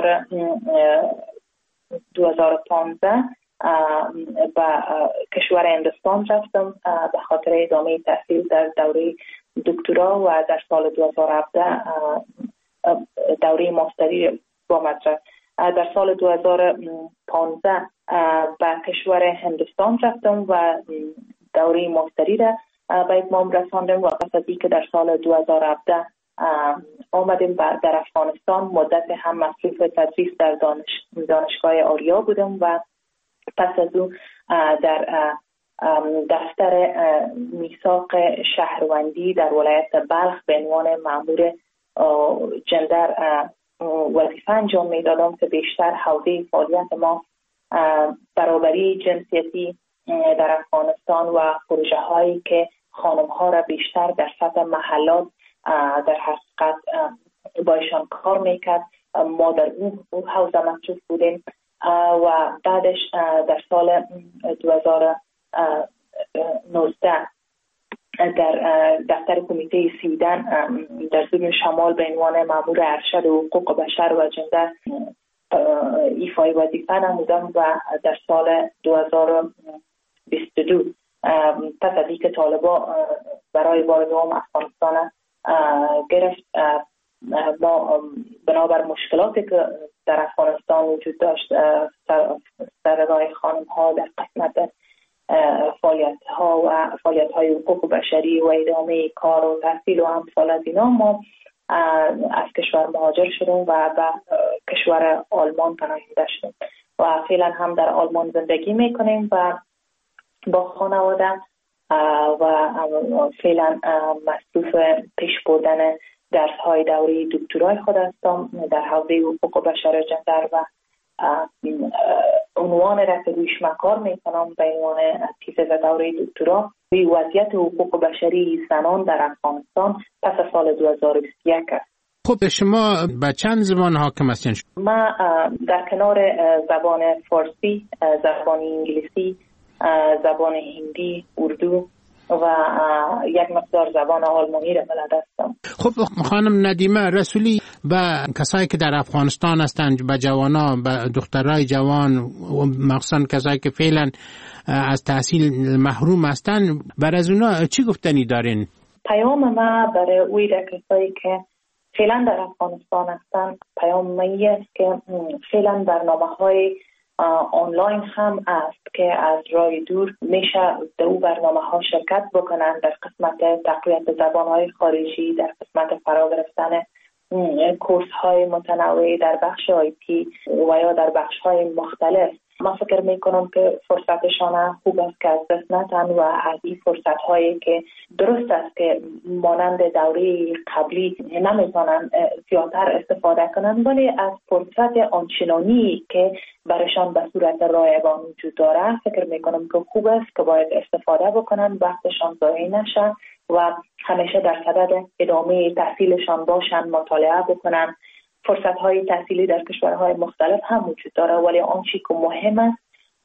2015 به کشور هندوستان رفتم به خاطر ادامه تحصیل در دوره دکترا و در سال 2017 دوره ماستری با مدرک. در سال 2015 به کشور هندوستان رفتم و دوره ماستری را به اتمام رساندم و پس از اینکه در سال 2017 آمدیم در افغانستان مدت هم مصروف تدریس در دانشگاه آریا بودم و پس از اون در دفتر میثاق شهروندی در ولایت بلخ به عنوان مأمور جندر وظیفه انجام میدادم که بیشتر حوزه فعالیت ما برابری جنسیتی در افغانستان و پروژه هایی که خانم ها را بیشتر در سطح محلات در حقیقت با ایشان کار میکرد. ما در اون حوزه مصروف بودیم و بعدش در سال 2019 در دفتر کمیته سیدن در زون شمال به عنوان مأمور ارشد حقوق بشر و جندر ایفای وظیفه نمودم و در سال 2022 پس از اینکه طالبان برای بار دوم افغانستان گرفت، ما بنابر مشکلاتی که در افغانستان وجود داشت سرگاه خانم ها در قسمت فعالیت های حقوق بشری و ادامه کار و تحصیل و امثال از اینا، ما از کشور مهاجر شدیم و به کشور آلمان پناهنده شدیم و فعلا هم در آلمان زندگی میکنیم و با خانواده و فعلا مصروف پیش بردن درس های دوره دکترای خود هستم در حوزه حقوق بشر جندر و عنوان را که رویش کار میکنم به عنوان تیزه دوره دکترا روی وضعیت حقوق بشری زنان در افغانستان پس از سال 2021 است. خب شما به چند زبان حاکم هستین؟ ما در کنار زبان فارسی، زبان انگلیسی، زبان هندی، اردو و یک مقدار زبان آلمانی را بلد هستم. خب خانم ندیمه رسولی، به کسایی که در افغانستان هستند، به جوانا، به دخترای جوان، مخصوصا کسایی که فعلا از تحصیل محروم هستند، بر از اونا چی گفتنی دارین؟ پیام ما برای اوی کسایی که فعلا در افغانستان هستند، پیام مایی است که فعلا برنامه‌های آنلاین هم است که از راه دور میشه در او برنامه ها شرکت بکنن در قسمت تقویت زبان های خارجی، در قسمت فرا گرفتن کورس های متنوع در بخش آیتی و یا در بخش های مختلف من فکر میکنم که فرصتشان خوب است که از دست ندن و از این فرصت هایی که درست است که مانند دوره قبلی نمیتونن زیادتر استفاده کنن، ولی از فرصت آنچنانی که برشان به صورت رایگان وجود داره فکر میکنم که خوب است که باید استفاده بکنن، وقتشان ضایع نشه و همیشه در صدد ادامه تحصیلشان باشن، مطالعه بکنن. فرصت های تحصیلی در کشورهای مختلف هم وجود داره، ولی آنچه که مهم است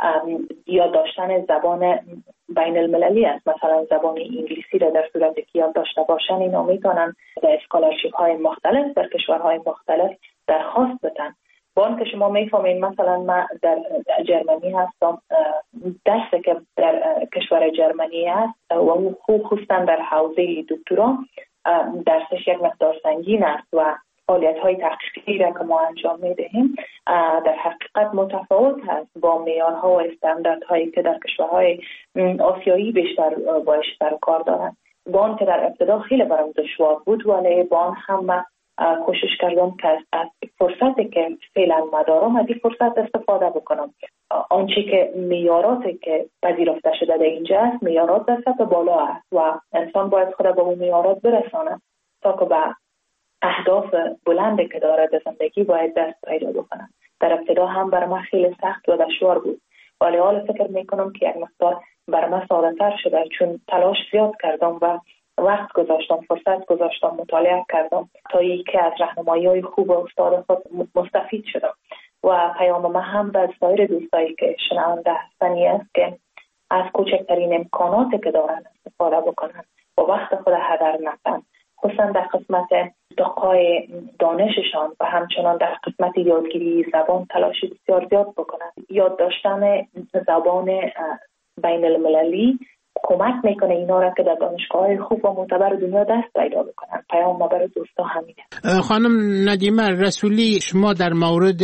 یاد داشتن زبان بین المللی است. مثلا زبان انگلیسی را در صورتی که یاد داشته باشن اینا میتونن در اسکالرشیپ های مختلف در کشورهای مختلف درخواست بدن. با آن که شما میفهمین مثلا من در جرمنی هستم، درسی که در کشور جرمنی هست و خصوصا در حوزه دکترا درسش یک مقدار سنگین است و فعالیت های تحقیقی را که ما انجام میدهیم در حقیقت متفاوت هست با معیارها و استانداردهایی که در کشورهای آسیایی بیشتر باش سر کار دارن. با آن که در ابتدا خیلی برام دشوار بود، ولی با آن هم کوشش کردم که از فرصتی که فعلا مدارم از این فرصت استفاده بکنم. آنچه که معیاراتی که پذیرفته شده در اینجا است معیارات در سطح بالا است و انسان باید خود به اون معیارات برساند تا که به اهداف بلندی که داره در زندگی باید دست پیدا بکنه. در ابتدا هم بر من خیلی سخت و دشوار بود، ولی حالا فکر میکنم که یک مقدار بر من ساده تر شده، چون تلاش زیاد کردم و وقت گذاشتم، فرصت گذاشتم، مطالعه کردم تا اینکه از راهنمایی‌های خوب استاد خود مستفید شدم. و پیام من هم به سایر دوستایی که شنونده هستنی است که از کوچکترین امکاناتی که دارن استفاده بکنن و وقت خود هدر ندن، خصوصا در قسمت دقای دانششان و همچنان در قسمت یادگیری زبان تلاش بسیار زیاد بکنن. یاد داشتن زبان بین المللی کمک میکنه اینا را که در دانشگاه‌های خوب و معتبر دنیا دست پیدا بکنن. پیام ما برای دوستا همینه. خانم ندیمه رسولی، شما در مورد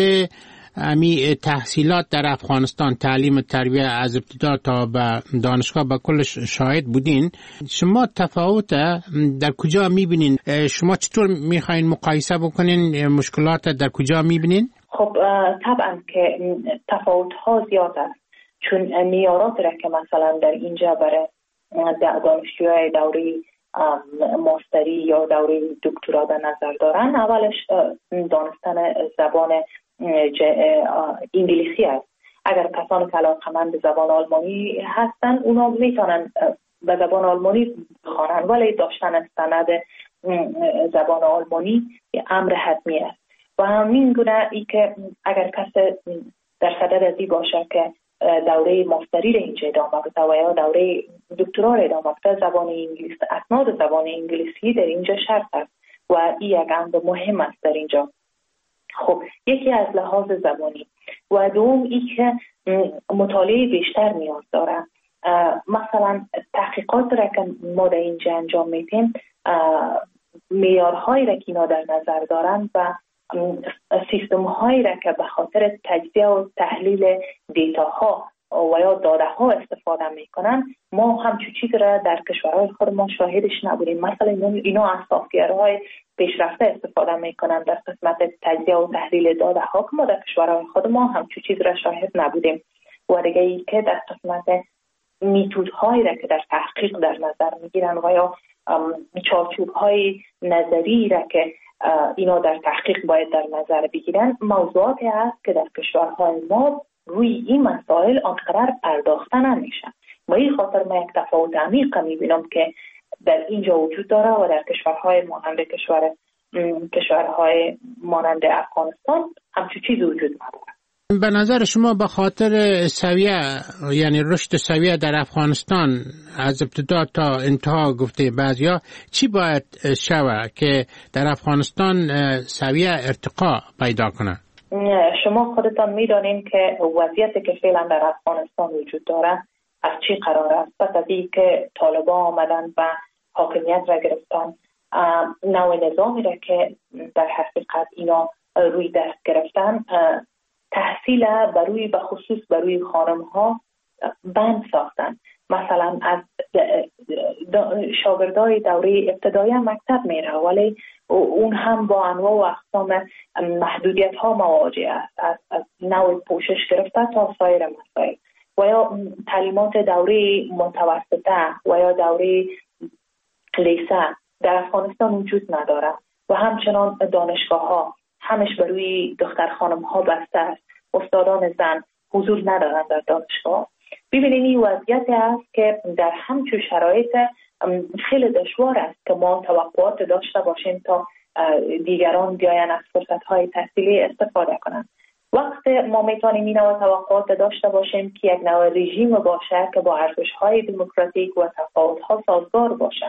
تحصیلات در افغانستان، تعلیم و تربیت از ابتدا تا به دانشگاه به کلش شاهد بودین. شما تفاوت در کجا میبینین؟ شما چطور میخواین مقایسه بکنین؟ مشکلات در کجا میبینین؟ خب طبعا که تفاوت ها زیاد است، چون معیارات را که مثلا در اینجا برای دانشجوهای دوره ماستری یا دوره دکترا در نظر دارن، اولش دانستن زبان انگلیسی است. اگر کسانی که علاقه‌مند به زبان آلمانی هستن اونا میتونن به زبان آلمانی بخوانن، ولی داشتن سند زبان آلمانی امر حتمی است. و همین گونه ای که اگر کس در صدد ازی باشه که دوره ماستری را اینجا ادامه بده و یا دوره دکترا را ادامه بده، زبان انگلیسی، اسناد زبان انگلیسی در اینجا شرط است و این یک امر مهم است در اینجا. خب یکی از لحاظ زبانی و دوم ای که مطالعه بیشتر نیاز داره. مثلا تحقیقات را که ما در اینجا انجام میدیم معیارهایی را که اینا در نظر دارن و سیستم هایی را که به خاطر تجزیه و تحلیل دیتاها و یا داده ها استفاده میکنن ما هم چیزی را در کشورهای خود ما شاهدش نبودیم. مثلا اینا از سافت‌ورهای پیشرفته استفاده میکنن در قسمت تجزیه و تحلیل داده ها که ما در کشورهای خود ما هم چیزی را شاهد نبودیم. و دیگه ای که در قسمت میتودهایی را که در تحقیق در نظر میگیرن و یا چارچوب‌های نظری را که اینا در تحقیق باید در نظر بگیرن، موضوعاتی است که در کشورهای ما روی این مسائل آنقدر پرداخته نمیشن. با این خاطر من یک تفاوت عمیق میبینم که در اینجا وجود داره و در کشورهای مانند افغانستان همچون چیزی وجود نداره. به نظر شما به خاطر سویه، یعنی رشد سویه در افغانستان از ابتدا تا انتها گفته بعضیا، چی باید شوه که در افغانستان سویه ارتقا پیدا کنه؟ شما خودتان میدانین که وضعیتی که فعلا در افغانستان وجود داره از چی قرار است. پس از این که طالبان آمدن و حاکمیت را گرفتن، نوع نظامی را که در حقیقت اینا روی دست گرفتن، تحصیل به خصوص بروی خانم ها بند ساختن. مثلا از شاگردای دوره ابتدایی مکتب میره ولی اون هم با انواع و اقسام محدودیت ها مواجه است، از نوع پوشش گرفته تا سایر مسائل. و یا تعلیمات دوره متوسطه و یا دوره لیسه در افغانستان وجود نداره و همچنان دانشگاه ها همش بر روی دختر خانم ها بسته است. استادان زن حضور ندارند در دانشگاه. ببینید این وضعیت است که در همچون شرایط خیلی دشوار است که ما توقعات داشته باشیم تا دیگران بیاین از فرصت های تحصیلی استفاده کنند. وقت ما میتونیم این نوع توقعات داشته باشیم که یک نوع رژیم باشه که با ارزش های دموکراتیک و تفاوت ها سازگار باشه،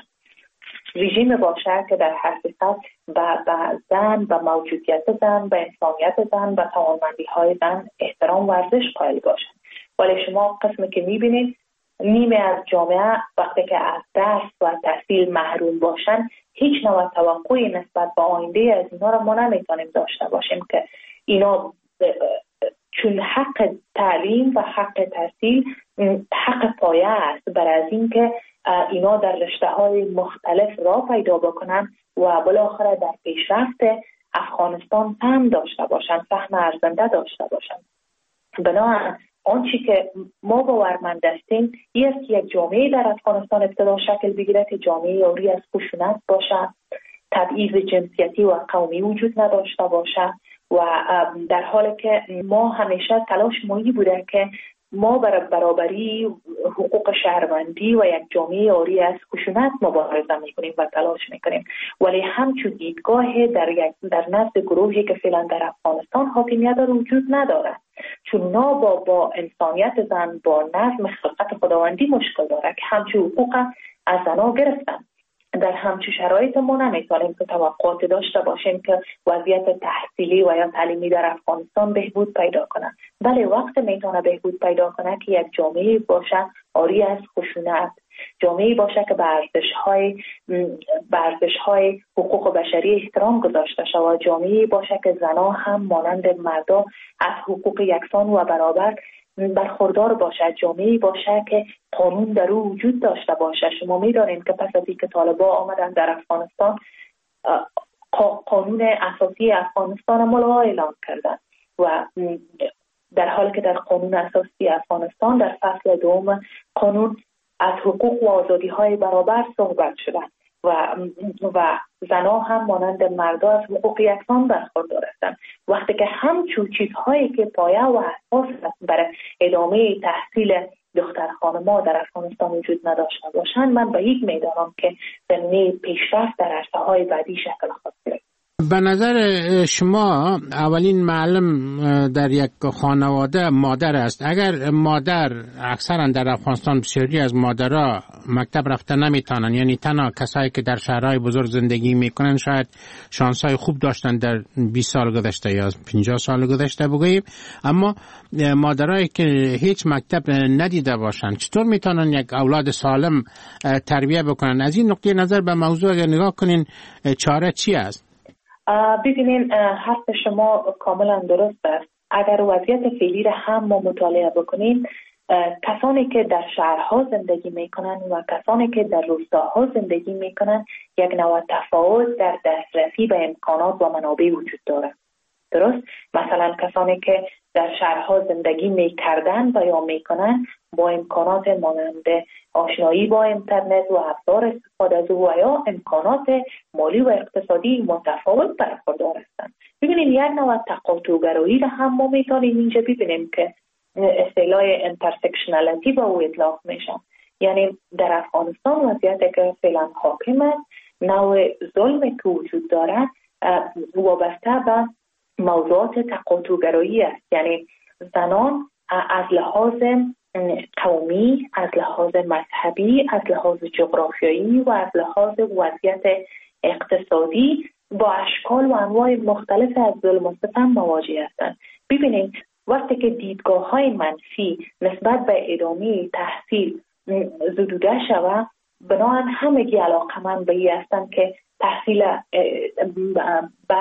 رژیم باشه که در حقیقت به زن، به موجودیت زن، به انسانیت زن، به توانمندی های زن احترام و ارزش قائل باشه. ولی شما قسمی که میبینید نیمه از جامعه وقتی که از درس و تحصیل محروم باشن هیچ نوع توقعی نسبت به آینده از اینا را ما نمیتونیم داشته باشیم که اینا چون حق تعلیم و حق تحصیل حق پایه است برای از این که اینا در رشته های مختلف را پیدا بکنن و بالاخره در پیشرفت افغانستان فهم داشته باشن، فهم ارزنده داشته باشن. بنابراین آنچه که ما باورمند هستیم این است که یک جامعه در افغانستان ابتدا شکل بگیره که جامعه یاری از خشونت باشه، تبعیض جنسیتی و قومی وجود نداشته باشه و در حالی که ما همیشه تلاش مایی بوده که ما برابری حقوق شهروندی و یک جامعه یاری از خشونت مبارزه میکنیم و تلاش میکنیم، ولی همچون دیدگاه در نزد گروهی که فعلا در افغانستان حاکمیت داره وجود نداره، چون اونا با انسانیت زن، با نظم خلقت خداوندی مشکل داره که همچون حقوق از زنها گرفتن. در همچون شرایط ما نمیتونیم که توقعات داشته باشیم که وضعیت تحصیلی و یا تعلیمی در افغانستان بهبود پیدا کنه. بله وقت میتونه بهبود پیدا کنه که یک جامعه باشه آری از خشونت، جامعه باشه که به ارزش‌های حقوق بشری احترام گذاشته شود، جامعه باشه که زنها هم مانند مردا از حقوق یکسان و برابر برخوردار باشه، جامعه باشه که قانون در او وجود داشته باشه. شما می‌دانید که پس از اینکه طالبان آمدن در افغانستان قانون اساسی افغانستان ملغا اعلام کردن و در حالی که در قانون اساسی افغانستان در فصل دوم قانون از حقوق و آزادی‌های برابر صحبت شده و زنها هم مانند مردا از حقوق یکسان برخوردار هستند. وقتی که همچون چیزهایی که پایه و اساس برای ادامه تحصیل دختر خانم‌ها در افغانستان وجود نداشته باشند، من به یک میدانم که زمینه پیشرفت در عرصه‌های بعدی شکل خواهد گرفت. به نظر شما اولین معلم در یک خانواده مادر است. اگر مادر، اکثرا در افغانستان بسیاری از مادرها مکتب رفته نمیتونن، یعنی تنها کسایی که در شهرهای بزرگ زندگی میکنن شاید شانسای خوب داشتن در 20 سال گذشته یا 50 سال گذشته بگوییم، اما مادرایی که هیچ مکتب ندیده باشن چطور میتونن یک اولاد سالم تربیه بکنن؟ از این نقطه نظر به موضوع اگر نگاه کنین چاره چی است؟ ببینین حرف شما کاملا درست است. اگر وضعیت فعلی را هم ما مطالعه بکنیم، کسانی که در شهرها زندگی میکنن و کسانی که در روستاها زندگی میکنن یک نوع تفاوت در دسترسی به امکانات و منابع وجود داره. درست؟ مثلا کسانی که در شهرها زندگی میکردن و یا میکنن با امکانات مانند آشنایی با اینترنت و ابزار استفاده از او و یا امکانات مالی و اقتصادی متفاوت برخوردار هستند. ببینید یک نوع تقاطع‌گرایی را هم ما میتونیم اینجا ببینیم که اصطلاح انترسکشنالیتی با او اطلاق میشه. یعنی در افغانستان وضعیتی که فعلا حاکم است، نوع ظلمی که وجود داره وابسته به موضوعات تقاطع‌گرایی است. یعنی زنان از لحاظ قومی، از لحاظ مذهبی، از لحاظ جغرافیایی و از لحاظ وضعیت اقتصادی با اشکال و انواع مختلف از ظلم و ستم مواجه هستند. ببینید وقتی که دیدگاه‌های منفی نسبت به ادامه تحصیل زدوده شود، بنابراین همگی علاقه‌مند به این هستند که تحصیل به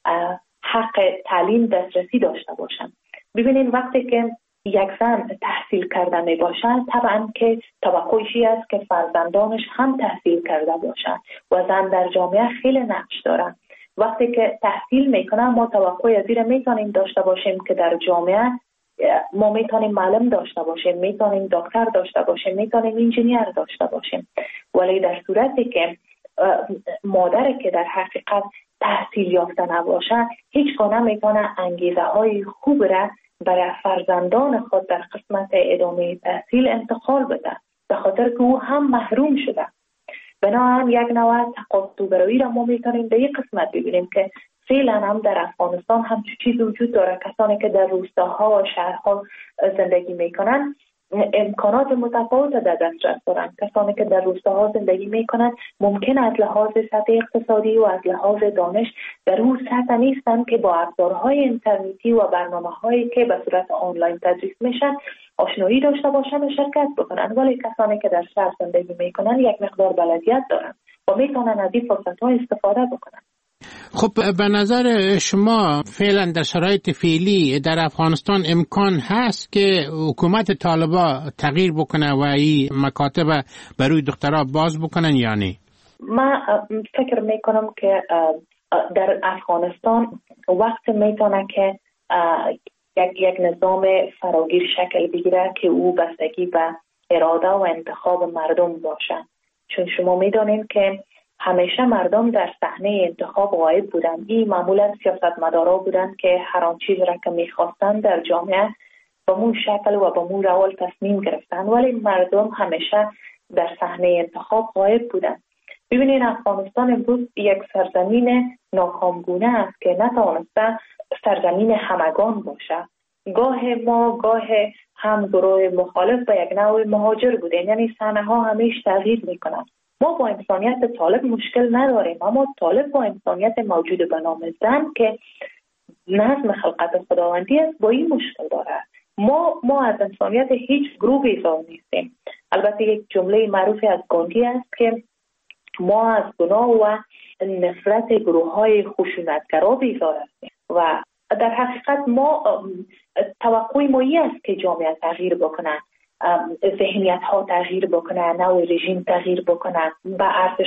حق تعلیم دسترسی داشته باشند. ببینید وقتی که یک زن تحصیل کرده می باشد، طبعا که توقعی است که فرزندانش هم تحصیل کرده باشند و زن در جامعه خیلی نقش دارد. وقتی که تحصیل میکنه ما توقع از این میتونیم داشته باشیم که در جامعه ما میتونیم معلم داشته باشیم، میتونیم دکتر داشته باشیم، میتونیم انجینیر داشته باشیم. ولی در صورتی که مادری که در حقیقت تحصیل یافته نباشه هیچگاه نمیتونه انگیزه های خوب را برای فرزندان خود در قسمت ادامه تحصیل انتقال بده، به خاطر که او هم محروم شده. بنابراین یک نوع تقاطع را ما میتونیم در این قسمت ببینیم که فعلا هم در افغانستان هم چیزی وجود داره. کسانی که در روستاها و شهرها زندگی میکنن امکانات متفاوت در دسترس دارن. کسانی که در روستاها زندگی میکنن ممکن از لحاظ سطح اقتصادی و از لحاظ دانش در اون سطح نیستن که با ابزارهای اینترنتی و برنامه‌هایی که به صورت آنلاین تدریس میشن آشنایی داشته باشن و شرکت بکنن. ولی کسانی که در شهر زندگی میکنن یک مقدار بلدیت دارن و میتونن از این فرصت‌ها استفاده بکنن. خب به نظر شما فعلا در شرایط فعلی در افغانستان امکان هست که حکومت طالبان تغییر بکنه و این مکاتب برای دخترها باز بکنن یا نه؟ من فکر میکنم که در افغانستان وقت میتونه که یک نظام فراگیر شکل بگیره که او بستگی به اراده و انتخاب مردم باشه. چون شما میدونید که همیشه مردم در صحنه انتخاب غایب بودند. این معمولا سیاستمدارا بودند که هر آن چیز را که میخواستند در جامعه به مو شکل و به مو روال تصمیم گرفتند، ولی مردم همیشه در صحنه انتخاب غایب بودند. ببینید افغانستان امروز یک سرزمین ناکامگونه است که نتوانسته سرزمین همگان باشه. گاه ما گاه هم گروه مخالف به یک نوع مهاجر بودیم، یعنی صحنه ها همیشه تغییر میکنند. ما با انسانیت طالب مشکل نداریم، اما طالب با انسانیت موجود به نام زن که نظم خلقت خداوندی است با این مشکل داره. ما از انسانیت هیچ گروه بیزار نیستیم. البته یک جمله معروفی از گاندی است که ما از گناه و نفرت گروه های خشونتگرا بیزار هستیم و در حقیقت ما توقع ما این است که جامعه تغییر بکنه، ذهنیت ها تغییر بکنه، نوع رژیم تغییر بکنه، به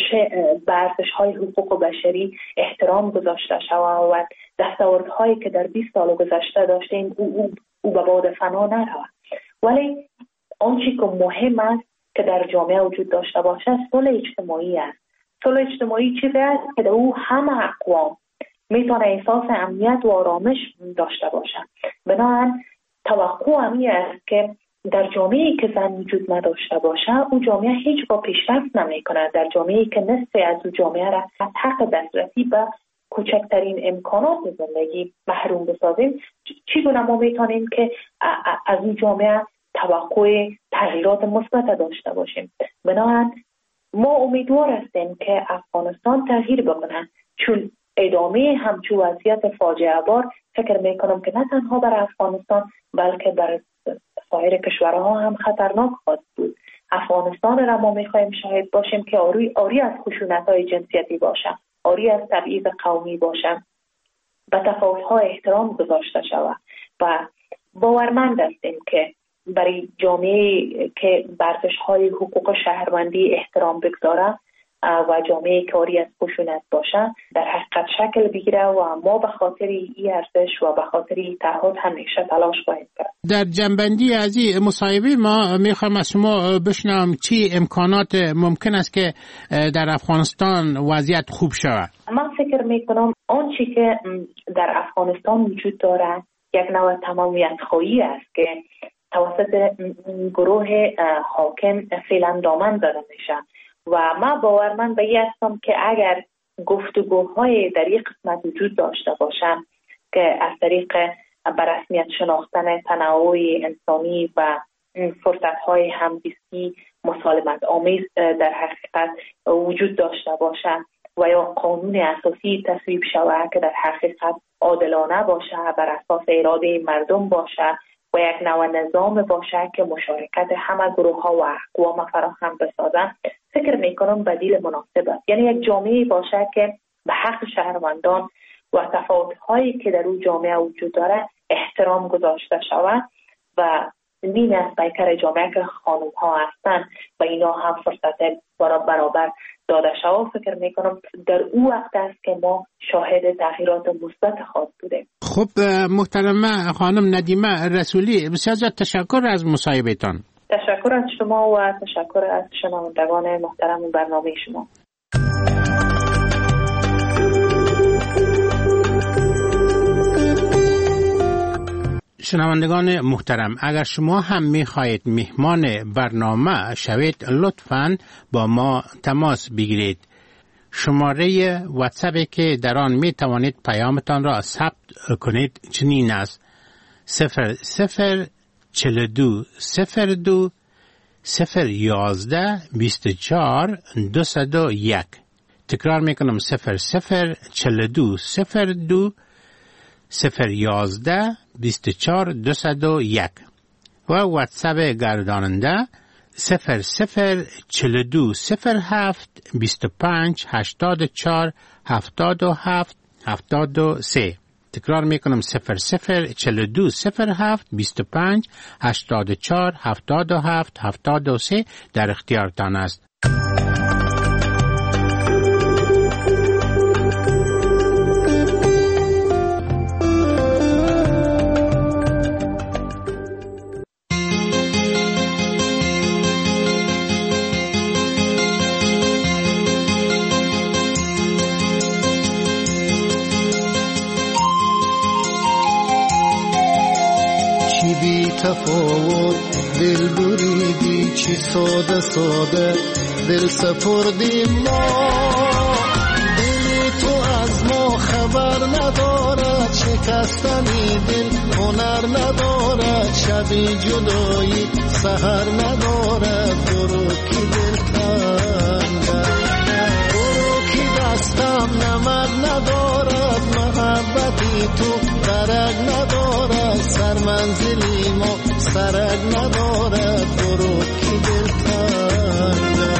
ارزش های حقوق بشری احترام گذاشته شود و دستاوردهایی که در 20 سال گذشته داشتیم او به باد فنا نرود. ولی آنچه که مهم است که در جامعه وجود داشته باشه صلح اجتماعی است. صلح اجتماعی چیزی است که در او همه اقوام میتونه احساس امنیت و آرامش داشته باشه. بنابراین توقع همین است که در جامعه‌ای که زن وجود نداشته باشه او جامعه هیچگاه پیشرفت نمی‌کنه. در جامعه‌ای که نصف از او جامعه را از حق دسترسی به کوچکترین امکانات زندگی محروم بسازیم، چگونه ما میتونیم که از این جامعه توقع تغییرات مثبت داشته باشیم؟ بنابراین ما امیدوار هستیم که افغانستان تغییر بکنه، چون ادامه همچون وضعیت فاجعه بار فکر میکنم که نه تنها برای افغانستان بلکه برای سایر کشورها هم خطرناک خواهد بود. افغانستان را ما میخواهیم شاهد باشیم که آری از خشونت‌های جنسیتی باشه، آری از تبعیض قومی باشه، به تفاوت‌ها احترام گذاشته شود و باورمند هستیم که برای جامعه که به ارزش‌های حقوق شهروندی احترام بگذاره و جامعه که آری از خشونت باشه در حقیقت شکل بگیره و ما به خاطر این ارزش و به خاطر این تعهد همیشه تلاش خواهیم کرد. در جنبندی از این مصاحبه ما میخوام از شما بشنوم چی امکانات ممکن است که در افغانستان وضعیت خوب شود؟ من فکر میکنم آنچه که در افغانستان وجود داره یک نوع تمامیت خواهی است که توسط گروه حاکم فعلا دامن زده میشه و من باورمند به این هستم که اگر گفتگوهای در یک قسمت وجود داشته باشم که از طریق به رسمیت شناختن تنوع انسانی و فرصت‌های همزیستی مسالمت آمیز در حقیقت وجود داشته باشد و یا قانون اساسی تصویب شود که در حقیقت عادلانه باشه، بر اساس اراده مردم باشه و یک نوع نظام باشه که مشارکت همه گروه ها و اقوام فراهم بسازن، فکر میکنم بدیل مناسب است. یعنی یک جامعه باشه که به حق شهروندان و تفاوت هایی که در اون جامعه وجود داره احترام گذاشته شود و نیم از پیکر جامعه که خانم ها هستن و اینا هم فرصت برابر داده شود، فکر میکنم در او وقت است که ما شاهد تغییرات مثبت خاص بودیم. خب محترمه خانم ندیمه رسولی، بسیار زیاد تشکر از مصاحبهتان. تشکر از شما و تشکر از شنوندگان محترم برنامه شما. شنوندگان محترم، اگر شما هم می‌خواهید مهمان برنامه شوید، لطفاً با ما تماس بگیرید. شماره واتساپی که در آن می‌توانید پیامتان را ثبت کنید چنین است: 0042 02 011 24 201. تکرار میکنم: 0042 02 011 24 201 و واتساپ گرداننده 0042 07 25 84 77 73. تکرار میکنم: 0042 07 25 84 77 73 در اختیارتان است. تفاوت دل بریدی، چی ساده ساده دل سپردیم ما. دلی تو از ما خبر ندارد، شکستنی دل هنر ندارد، شبی جدایی سحر ندارد. برو کی دل تنگه، برو کی دستم نمک ندارد، محبتی تو درک ندارد، سر منزلی ما سرک ندارد. برو کی دل تنگه.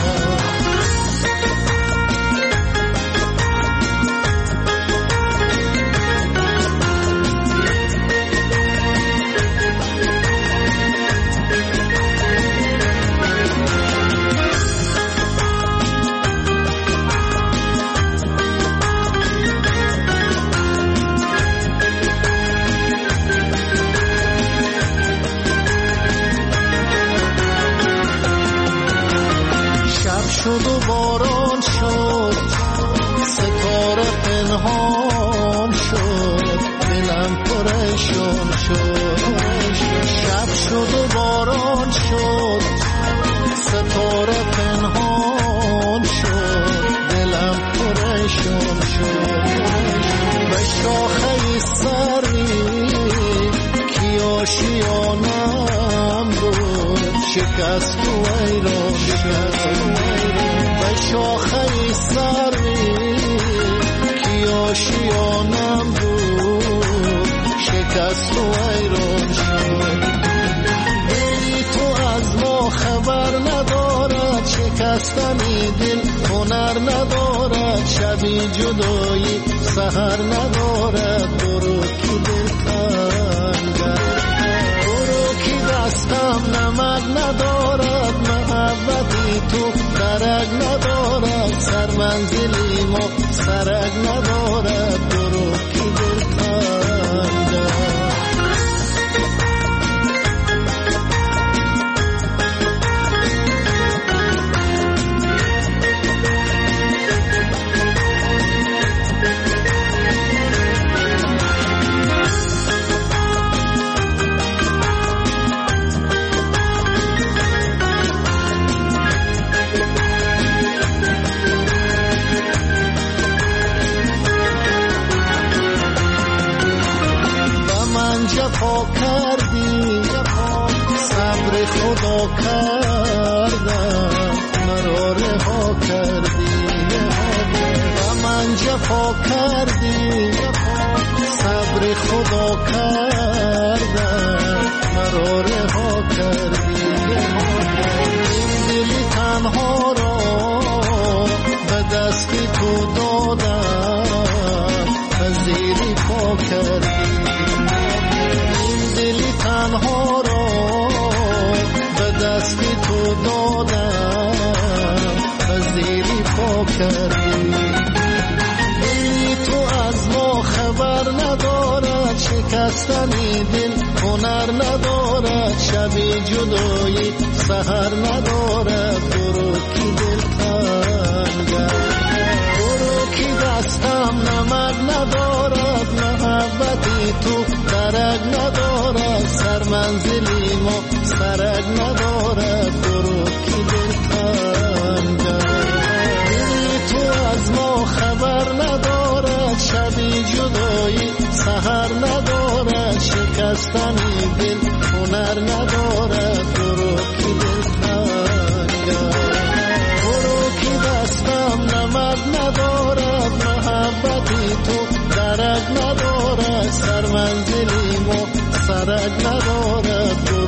شد و باران شد، ستاره پنهان شد، دلم پریشان شد. شب شد و باران شد، ستاره پنهان شد، دلم پریشان شد. به شاخه سری کی آشیانم بود، شکست و ایران شد. به شاخه سری کی آشیانم بود، شکست و ایران شد. دلی تو از ما خبر ندارد، شکستنی دل هنر ندارد، شبی جدایی سحر ندارد. برو کی دل تنگه، برو کی دستم نمک ندارد، محبتی تو درک ندارد، سر منزلی ما سرک ندارد. برو کی دل تنگه. جفا کردی، صبر خدا کردم، مرا رها کردی. و من جفا کردی، صبر خدا کردم، مرا رها کردی. این دلی تنها را به دستی تو دادم، پذیری پا کردی. تنها را به دستی تو دادم، پذیری پا کردی. دلی تو از ما خبر ندارد، شکستنی دل هنر ندارد، شبی جدایی سحر ندارد. برو کی دل تنگم، برو کی دستم نمک ندارد، محبتی تو درک ندارد، سر منزلی ما سرک ندارد. برو کی دل تنگم، دلی تو از ما خبر ندارد، شبی جدایی سحر ندارد، شکستنی دل هنر ندارد. برو کی دل تنگم، برو کی دستم نمک ندارد، محبتی تو درک ندارد، سر منزلی ما سرک ندارد.